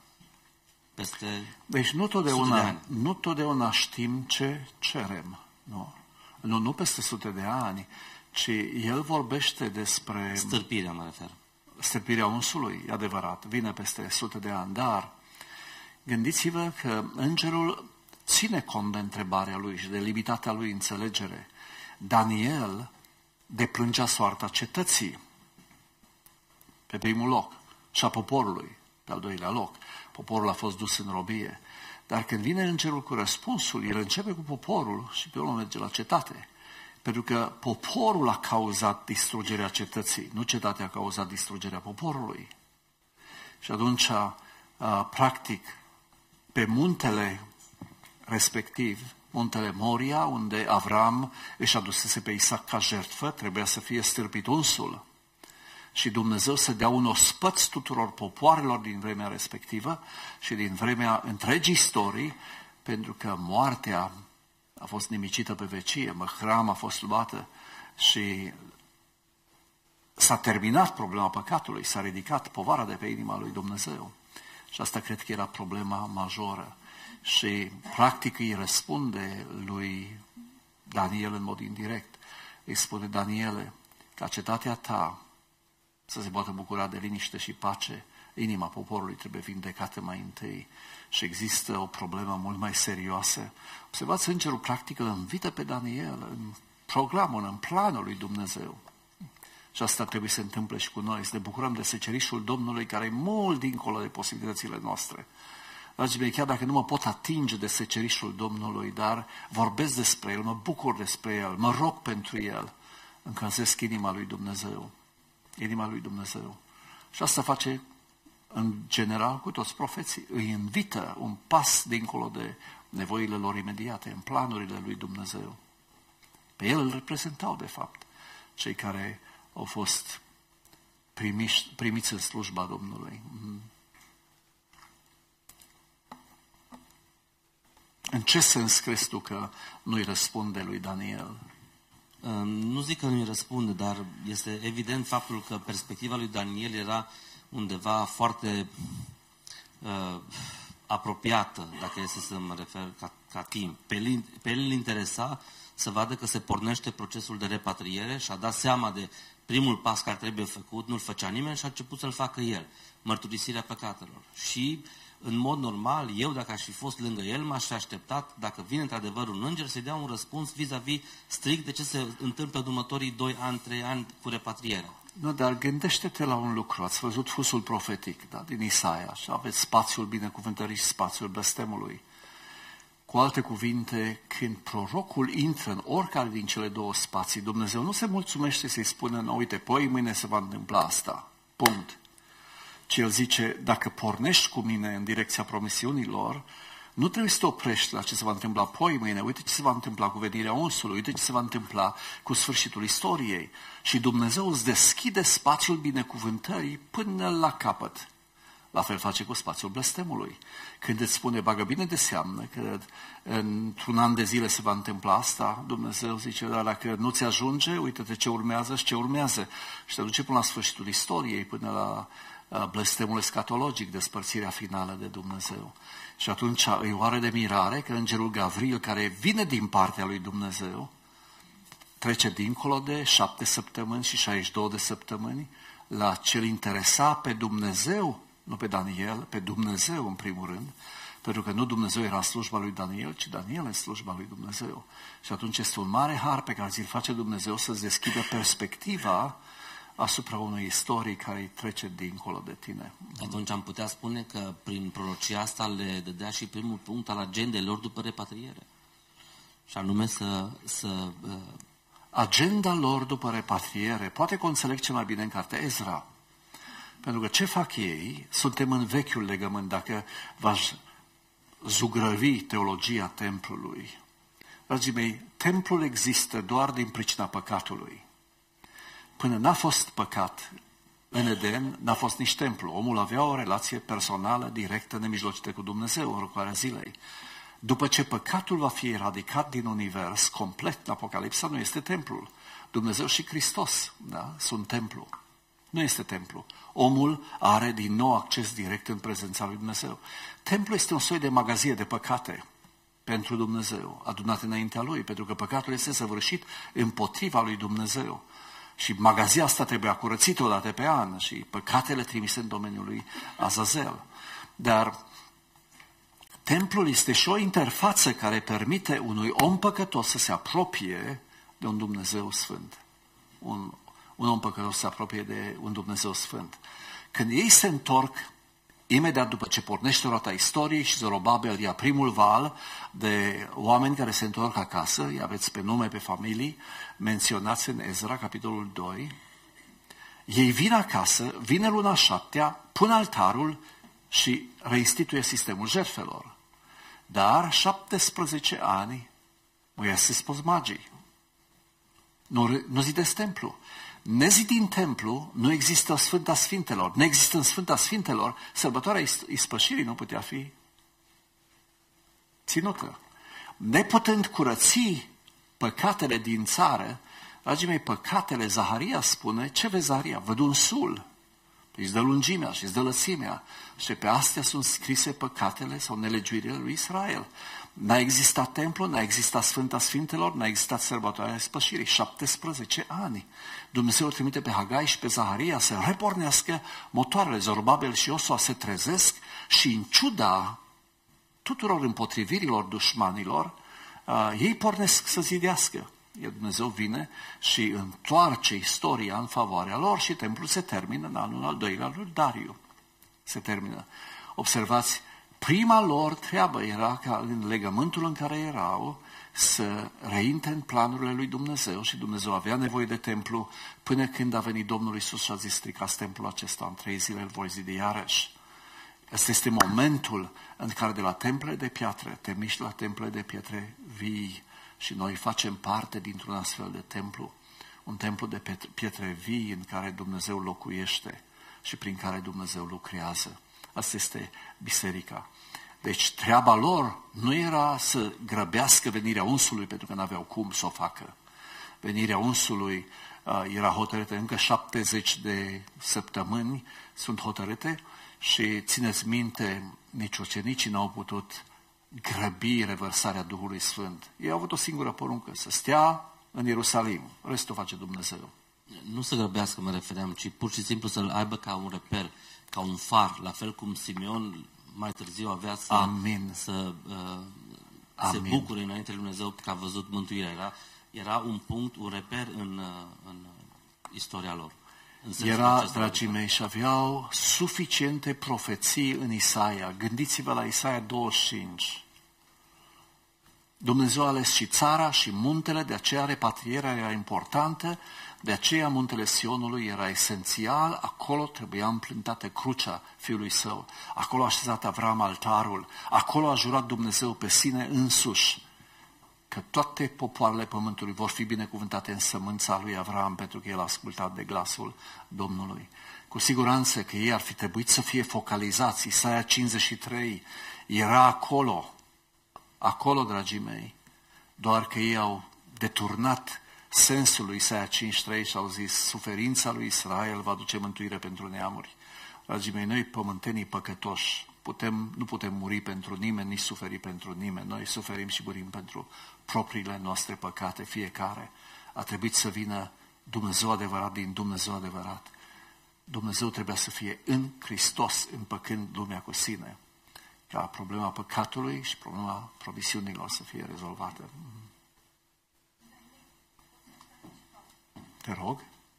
peste Deci nu sute de totdeauna, ani. nu totdeauna știm ce cerem. Nu. Nu, nu peste sute de ani, ci el vorbește despre Stârpirea, mă refer. stârpirea unsului, e adevărat, vine peste sute de ani, dar gândiți-vă că îngerul ține cont de întrebarea lui și de limitatea lui înțelegere. Daniel deplângea soarta cetății pe primul loc și a poporului pe al doilea loc. Poporul a fost dus în robie. Dar când vine îngerul cu răspunsul, el începe cu poporul și pe urmă merge la cetate. Pentru că poporul a cauzat distrugerea cetății, nu cetatea a cauzat distrugerea poporului. Și atunci, practic, pe muntele respectiv, muntele Moria, unde Avram își adusese pe Isaac ca jertfă, trebuia să fie stârpit unsul. Și Dumnezeu să dea un ospăț tuturor popoarelor din vremea respectivă și din vremea întregii istorii, pentru că moartea a fost nimicită pe vecie, măhram a fost luată și s-a terminat problema păcatului, s-a ridicat povara de pe inima lui Dumnezeu. Și asta cred că era problema majoră. Și practic îi răspunde lui Daniel în mod indirect. Îi spune: Daniele, ca cetatea ta să se poată bucura de liniște și pace, inima poporului trebuie vindecată mai întâi. Și există o problemă mult mai serioasă. Observați, îngerul practic îl invită pe Daniel în programul, în planul lui Dumnezeu. Și asta trebuie să se întâmple și cu noi, să ne bucurăm de secerișul Domnului, care e mult dincolo de posibilitățile noastre. Dragii mei, chiar dacă nu mă pot atinge de secerișul Domnului, dar vorbesc despre el, mă bucur despre el, mă rog pentru el, încălzesc inima lui Dumnezeu. Inima lui Dumnezeu. Și asta face în general cu toți profeții. Îi invită un pas dincolo de nevoile lor imediate, în planurile lui Dumnezeu. Pe el îl reprezentau, de fapt, cei care au fost primiși, primiți în slujba Domnului. În ce sens crezi tu că nu-i răspunde lui Daniel? Nu zic că nu-i răspunde, dar este evident faptul că perspectiva lui Daniel era undeva foarte uh, apropiată, dacă este să mă refer ca, ca timp. Pe el, pe el îl interesa să vadă că se pornește procesul de repatriere și a dat seama de primul pas care trebuie făcut, nu-l făcea nimeni și a început să-l facă el, mărturisirea păcatelor. Și în mod normal, eu dacă aș fi fost lângă el, m-aș fi așteptat, dacă vine într-adevăr un înger, să-i dea un răspuns vis-a-vis strict de ce se întâmplă în următorii doi ani, trei ani cu repatrierea. Nu, dar gândește-te la un lucru. Ați văzut fusul profetic, da, din Isaia, și aveți spațiul binecuvântării și spațiul blestemului. Cu alte cuvinte, când prorocul intră în oricare din cele două spații, Dumnezeu nu se mulțumește să-i spună: nu, uite, păi mâine se va întâmpla asta. Punct. Ci el zice: dacă pornești cu mine în direcția promisiunilor, nu trebuie să te oprești la ce se va întâmpla poi mâine. Uite ce se va întâmpla cu venirea unsului, uite ce se va întâmpla cu sfârșitul istoriei. Și Dumnezeu îți deschide spațiul binecuvântării până la capăt. La fel face cu spațiul blestemului. Când îți spune: bagă bine de seamnă că într-un an de zile se va întâmpla asta, Dumnezeu zice: dar dacă nu ți ajunge, uite-te ce urmează și ce urmează. Și te duce până la sfârșitul istoriei, până la blestemul escatologic, despărțirea finală de Dumnezeu. Și atunci îi oare de mirare că îngerul Gavril, care vine din partea lui Dumnezeu, trece dincolo de șapte săptămâni și șaizeci și două de săptămâni la ce-l interesa pe Dumnezeu, nu pe Daniel, pe Dumnezeu în primul rând, pentru că nu Dumnezeu era în slujba lui Daniel, ci Daniel în slujba lui Dumnezeu. Și atunci este un mare har pe care ți-l face Dumnezeu să-ți deschidă perspectiva asupra unei istorii care îi trece dincolo de tine. Atunci am putea spune că prin prorocia asta le dădea și primul punct al agendei lor după repatriere. Și anume să... să uh... Agenda lor după repatriere, poate că o înțeleg cel mai bine în cartea Ezra. Pentru că ce fac ei? Suntem în vechiul legământ. Dacă v-aș zugrăvi teologia templului, dragii mei, templul există doar din pricina păcatului. Până n-a fost păcat în Eden, n-a fost nici templu. Omul avea o relație personală, directă, nemijlocită cu Dumnezeu în răcoarea zilei. După ce păcatul va fi eradicat din univers, complet, în Apocalipsa, nu este templul. Dumnezeu și Hristos, da, sunt templu. Nu este templu. Omul are din nou acces direct în prezența lui Dumnezeu. Templul este un soi de magazie de păcate pentru Dumnezeu, adunate înaintea lui, pentru că păcatul este săvârșit împotriva lui Dumnezeu. Și magazia asta trebuia curățită o dată pe an și păcatele trimise în domeniul lui Azazel. Dar templul este și o interfață care permite unui om păcătos să se apropie de un Dumnezeu sfânt. Un, un om păcătos se apropie de un Dumnezeu sfânt. Când ei se întorc, imediat după ce pornește roata istoriei și Zorobabel ia primul val de oameni care se întorc acasă, îi aveți pe nume, pe familii, menționați în Ezra, capitolul doi, ei vin acasă, vine luna șaptea, pun altarul și reinstituie sistemul jertfelor. Dar șaptesprezece ani muiesc spozmagii. Nu, nu zidesc templu. Nezidind templu, nu există Sfânta Sfintelor. Nu există în Sfânta Sfintelor, sărbătoarea ispășirii nu putea fi ținută. Neputând curăți păcatele din țară, dragii mei, păcatele, Zaharia spune, ce vezi Zaharia? Văd un sul. Îți dă lungimea și îți dă lățimea. Și pe astea sunt scrise păcatele sau nelegiuirile lui Israel. N-a existat templu, n-a existat Sfânta Sfintelor, n-a existat sărbătoarea spășirii. șaptesprezece ani. Dumnezeu îl trimite pe Hagai și pe Zaharia să repornească motoarele. Zorobabel și Iosua se trezesc și în ciuda tuturor împotrivirilor dușmanilor, uh, ei pornesc să zidească. Iar Dumnezeu vine și întoarce istoria în favoarea lor și templul se termină în anul al doilea lui Dariu. Se termină. Observați, prima lor treabă era ca în legământul în care erau să reintre în planurile lui Dumnezeu și Dumnezeu avea nevoie de templu până când a venit Domnul Iisus și a zis, stricați templul acesta, în trei zile îl voi zidi iarăși. Asta este momentul în care de la temple de piatră te miști la temple de pietre vii. Și noi facem parte dintr-un astfel de templu, un templu de pietre vii în care Dumnezeu locuiește și prin care Dumnezeu lucrează. Asta este biserica. Deci treaba lor nu era să grăbească venirea unsului, pentru că n-aveau cum să o facă. Venirea unsului uh, era hotărâtă, încă șaptezeci de săptămâni sunt hotărâte și țineți minte, nici ucenicii n-au putut grăbi revărsarea Duhului Sfânt. Ei au avut o singură poruncă, să stea în Ierusalim. Restul face Dumnezeu. Nu să grăbească, mă refeream, ci pur și simplu să-l aibă ca un reper, ca un far, la fel cum Simeon mai târziu avea să, Amin. să uh, se bucure înainte lui Dumnezeu că a văzut mântuirea. Era, era un punct, un reper în, în istoria lor. Era, dragii mei, și aveau suficiente profeții în Isaia. Gândiți-vă la Isaia douăzeci și cinci. Dumnezeu a ales și țara și muntele, de aceea repatrierea era importantă, de aceea muntele Sionului era esențial, acolo trebuia împlântată crucea Fiului Său, acolo a așezat Avram altarul, acolo a jurat Dumnezeu pe sine însuși că toate popoarele pământului vor fi binecuvântate în sămânța lui Avram, pentru că el a ascultat de glasul Domnului. Cu siguranță că ei ar fi trebuit să fie focalizați. Isaia cincizeci și trei era acolo, acolo, dragii mei, doar că ei au deturnat sensul lui Isaia cincizeci și trei și au zis, suferința lui Israel va duce mântuire pentru neamuri. Dragii mei, noi pământenii păcătoși, putem, nu putem muri pentru nimeni, nici suferi pentru nimeni. Noi suferim și murim pentru propriile noastre păcate, fiecare. A trebuit să vină Dumnezeu adevărat din Dumnezeu adevărat. Dumnezeu trebuia să fie în Hristos, împăcând lumea cu sine, ca problema păcatului și problema promisiunilor să fie rezolvată. Te rog.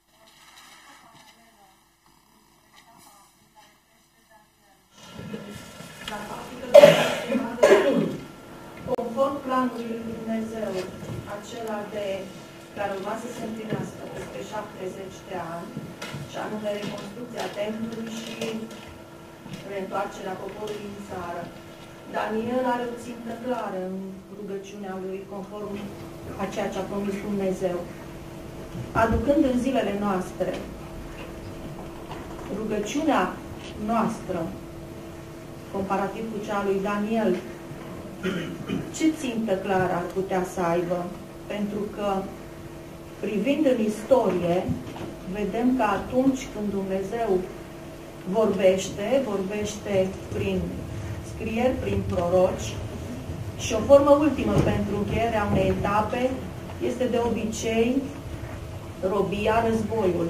Conform planului lui Dumnezeu, acela de care urma să se împlinească peste șaptezeci de ani, și anume reconstrucția templului și reîntoarcerea poporului în țară, Daniel are o țintă clară în rugăciunea lui, conform a ceea ce a promis Dumnezeu. Aducând în zilele noastre rugăciunea noastră, comparativ cu cea lui Daniel, ce țintă clară ar putea să aibă? Pentru că, privind în istorie, vedem că atunci când Dumnezeu vorbește, vorbește prin scrieri, prin proroci, și o formă ultimă pentru încheierea unei etape este de obicei robia, războiul.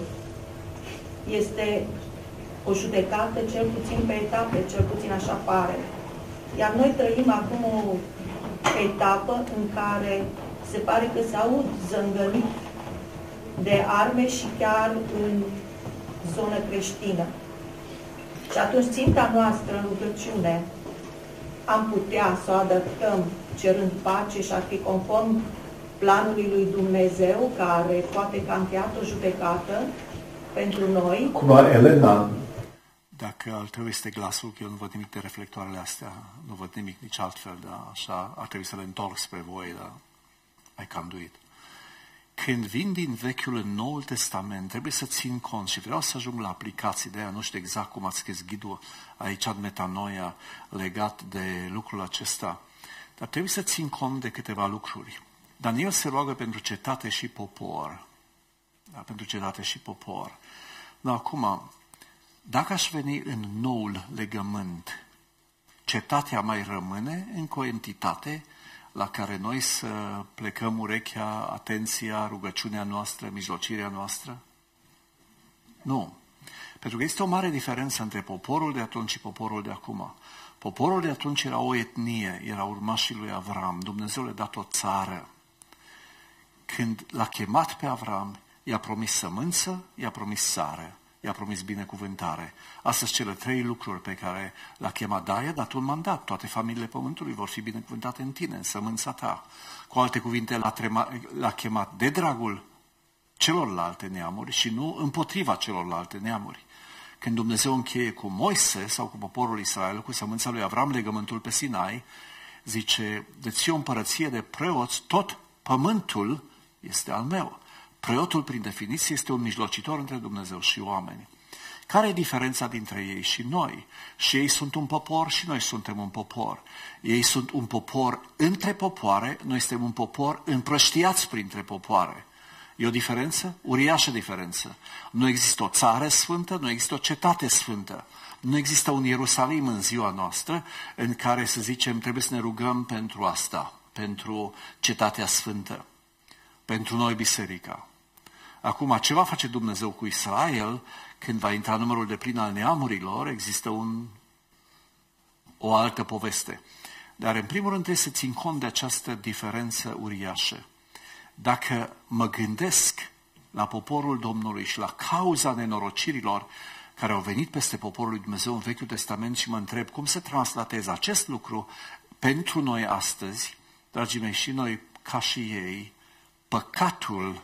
Este o judecată, cel puțin pe etape, cel puțin așa pare. Iar noi trăim acum o etapă în care se pare că se aud zângănit de arme și chiar în zonă creștină. Și atunci ținta noastră în rugăciune am putea să o adaptăm cerând pace și ar fi conform planului lui Dumnezeu, care poate că a încheiat o judecată pentru noi. Cum Elena. Dacă al tău este glasul, că eu nu văd nimic de reflectoarele astea, nu văd nimic nici altfel, dar așa ar trebui să le întorc spre voi, dar I can't do it. Când vin din Vechiul în Noul Testament, trebuie să țin cont și vreau să ajung la aplicații de aia, nu știu exact cum ați scris ghidul aici în Metanoia legat de lucrul acesta, dar trebuie să țin cont de câteva lucruri. Daniel se roagă pentru cetate și popor. Da, pentru cetate și popor. Dar acum, dacă aș veni în noul legământ, cetatea mai rămâne încă o entitate la care noi să plecăm urechea, atenția, rugăciunea noastră, mijlocirea noastră? Nu. Pentru că este o mare diferență între poporul de atunci și poporul de acum. Poporul de atunci era o etnie, era urmașii lui Avram. Dumnezeu le-a dat o țară. Când l-a chemat pe Avram, i-a promis sămânță, i-a promis țară, i-a promis binecuvântare. Astea sunt cele trei lucruri pe care l-a chemat, da, i-a dat un mandat. Toate familiile pământului vor fi binecuvântate în tine, în sămânța ta. Cu alte cuvinte, l-a, trema, l-a chemat de dragul celorlalte neamuri și nu împotriva celorlalte neamuri. Când Dumnezeu încheie cu Moise sau cu poporul Israel, cu sămânța lui Avram, legământul pe Sinai, zice, de ție o împărăție de preoți, tot pământul este al meu. Preotul, prin definiție, este un mijlocitor între Dumnezeu și oameni. Care e diferența dintre ei și noi? Și ei sunt un popor și noi suntem un popor. Ei sunt un popor între popoare, noi suntem un popor împrăștiați printre popoare. E o diferență? Uriașă diferență. Nu există o țară sfântă, nu există o cetate sfântă. Nu există un Ierusalim în ziua noastră în care să zicem trebuie să ne rugăm pentru asta, pentru cetatea sfântă, pentru noi biserica. Acum, ce va face Dumnezeu cu Israel când va intra numărul de plin al neamurilor? Există un, o altă poveste. Dar, în primul rând, trebuie să țin cont de această diferență uriașă. Dacă mă gândesc la poporul Domnului și la cauza nenorocirilor care au venit peste poporul lui Dumnezeu în Vechiul Testament și mă întreb cum să translatez acest lucru pentru noi astăzi, dragii mei, și noi, ca și ei, păcatul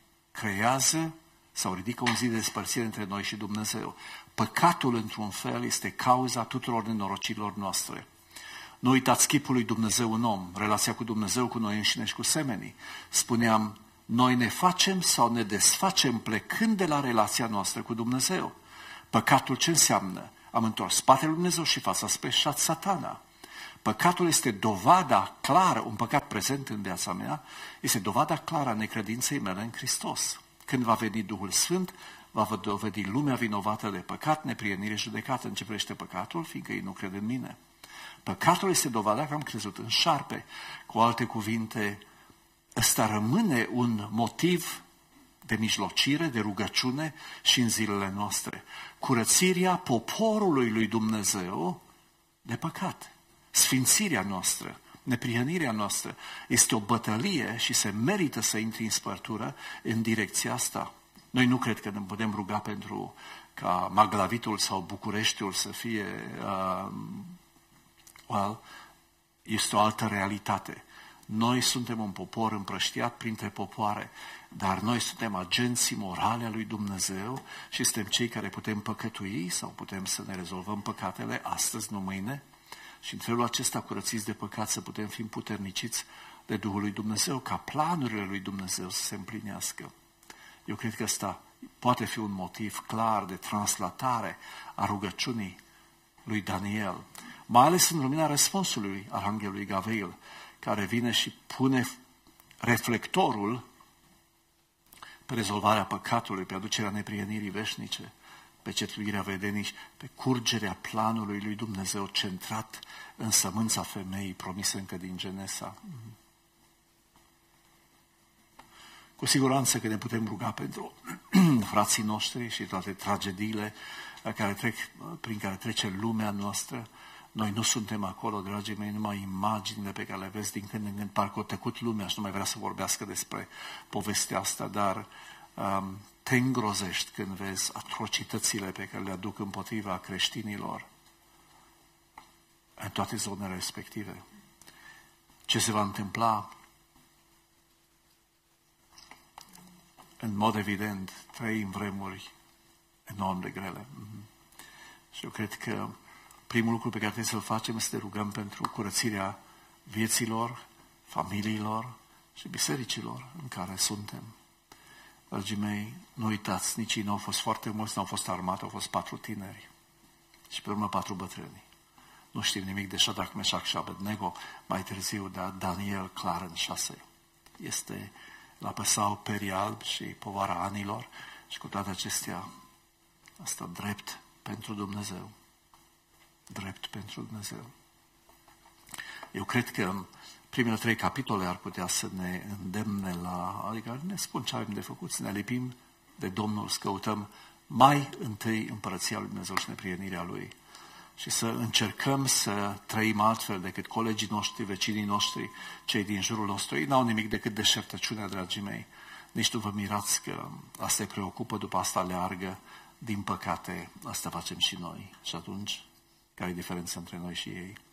creează sau ridică un zid de despărțire între noi și Dumnezeu. Păcatul, într-un fel, este cauza tuturor nenorocirilor noastre. Nu uitați chipul lui Dumnezeu în om, relația cu Dumnezeu, cu noi înșine și cu semenii. Spuneam, noi ne facem sau ne desfacem plecând de la relația noastră cu Dumnezeu. Păcatul ce înseamnă? Am întors spatele lui Dumnezeu și fața spre Satana. Păcatul este dovada clară, un păcat prezent în viața mea, este dovada clară a necredinței mele în Hristos. Când va veni Duhul Sfânt, va dovedi lumea vinovată de păcat, neprienire, judecată în ce privește păcatul, fiindcă ei nu cred în mine. Păcatul este dovada că am crezut în șarpe. Cu alte cuvinte, ăsta rămâne un motiv de mijlocire, de rugăciune și în zilele noastre. Curățirea poporului lui Dumnezeu de păcat. Sfințirea noastră, neprihănirea noastră este o bătălie și se merită să intri în spărtură în direcția asta. Noi nu cred că ne putem ruga pentru ca Maglavitul sau Bucureștiul să fie... Uh, well, este o altă realitate. Noi suntem un popor împrăștiat printre popoare, dar noi suntem agenții morale a lui Dumnezeu și suntem cei care putem păcătui sau putem să ne rezolvăm păcatele astăzi, nu mâine. Și în felul acesta, curățiți de păcat, să putem fi împuterniciți de Duhul lui Dumnezeu, ca planurile lui Dumnezeu să se împlinească. Eu cred că ăsta poate fi un motiv clar de translatare a rugăciunii lui Daniel, mai ales în lumina răspunsului Arhanghelului Gavril, care vine și pune reflectorul pe rezolvarea păcatului, pe aducerea neprienirii veșnice, pe cetuirea vedenii, pe curgerea planului lui Dumnezeu centrat în sămânța femeii promisă încă din Genesa. Cu siguranță că ne putem ruga pentru frații noștri și toate tragediile care trec, prin care trece lumea noastră. Noi nu suntem acolo, dragii mei, numai imaginile pe care le vezi din când în când, parcă o tăcut lumea și nu mai vrea să vorbească despre povestea asta, dar um, te îngrozești când vezi atrocitățile pe care le aduc împotriva creștinilor în toate zonele respective. Ce se va întâmpla? În mod evident, trăim vremuri enorm de grele. Și eu cred că primul lucru pe care trebuie să-l facem este să te rugăm pentru curățirea vieților, familiilor și bisericilor în care suntem. Dragii mei, nu uitați, nici ei nu au fost foarte mulți, nu au fost armate, au fost patru tineri și pe urmă patru bătrâni. Nu știm nimic de Shadrach, Meșac și Abednego, mai târziu, dar Daniel clar în șase. Este la păsau perii albi și povara anilor și cu toate acestea, asta drept pentru Dumnezeu. Drept pentru Dumnezeu. Eu cred că primele trei capitole ar putea să ne îndemne la, adică ne spun ce avem de făcut, să ne lipim de Domnul, să căutăm mai întâi împărăția lui Dumnezeu și neprienirea Lui. Și să încercăm să trăim altfel decât colegii noștri, vecinii noștri, cei din jurul nostru. Ei n-au nimic decât deșertăciunea, dragii mei. Nici nu vă mirați că asta îi preocupă, după asta leargă. Din păcate, asta facem și noi. Și atunci, care e diferența între noi și ei?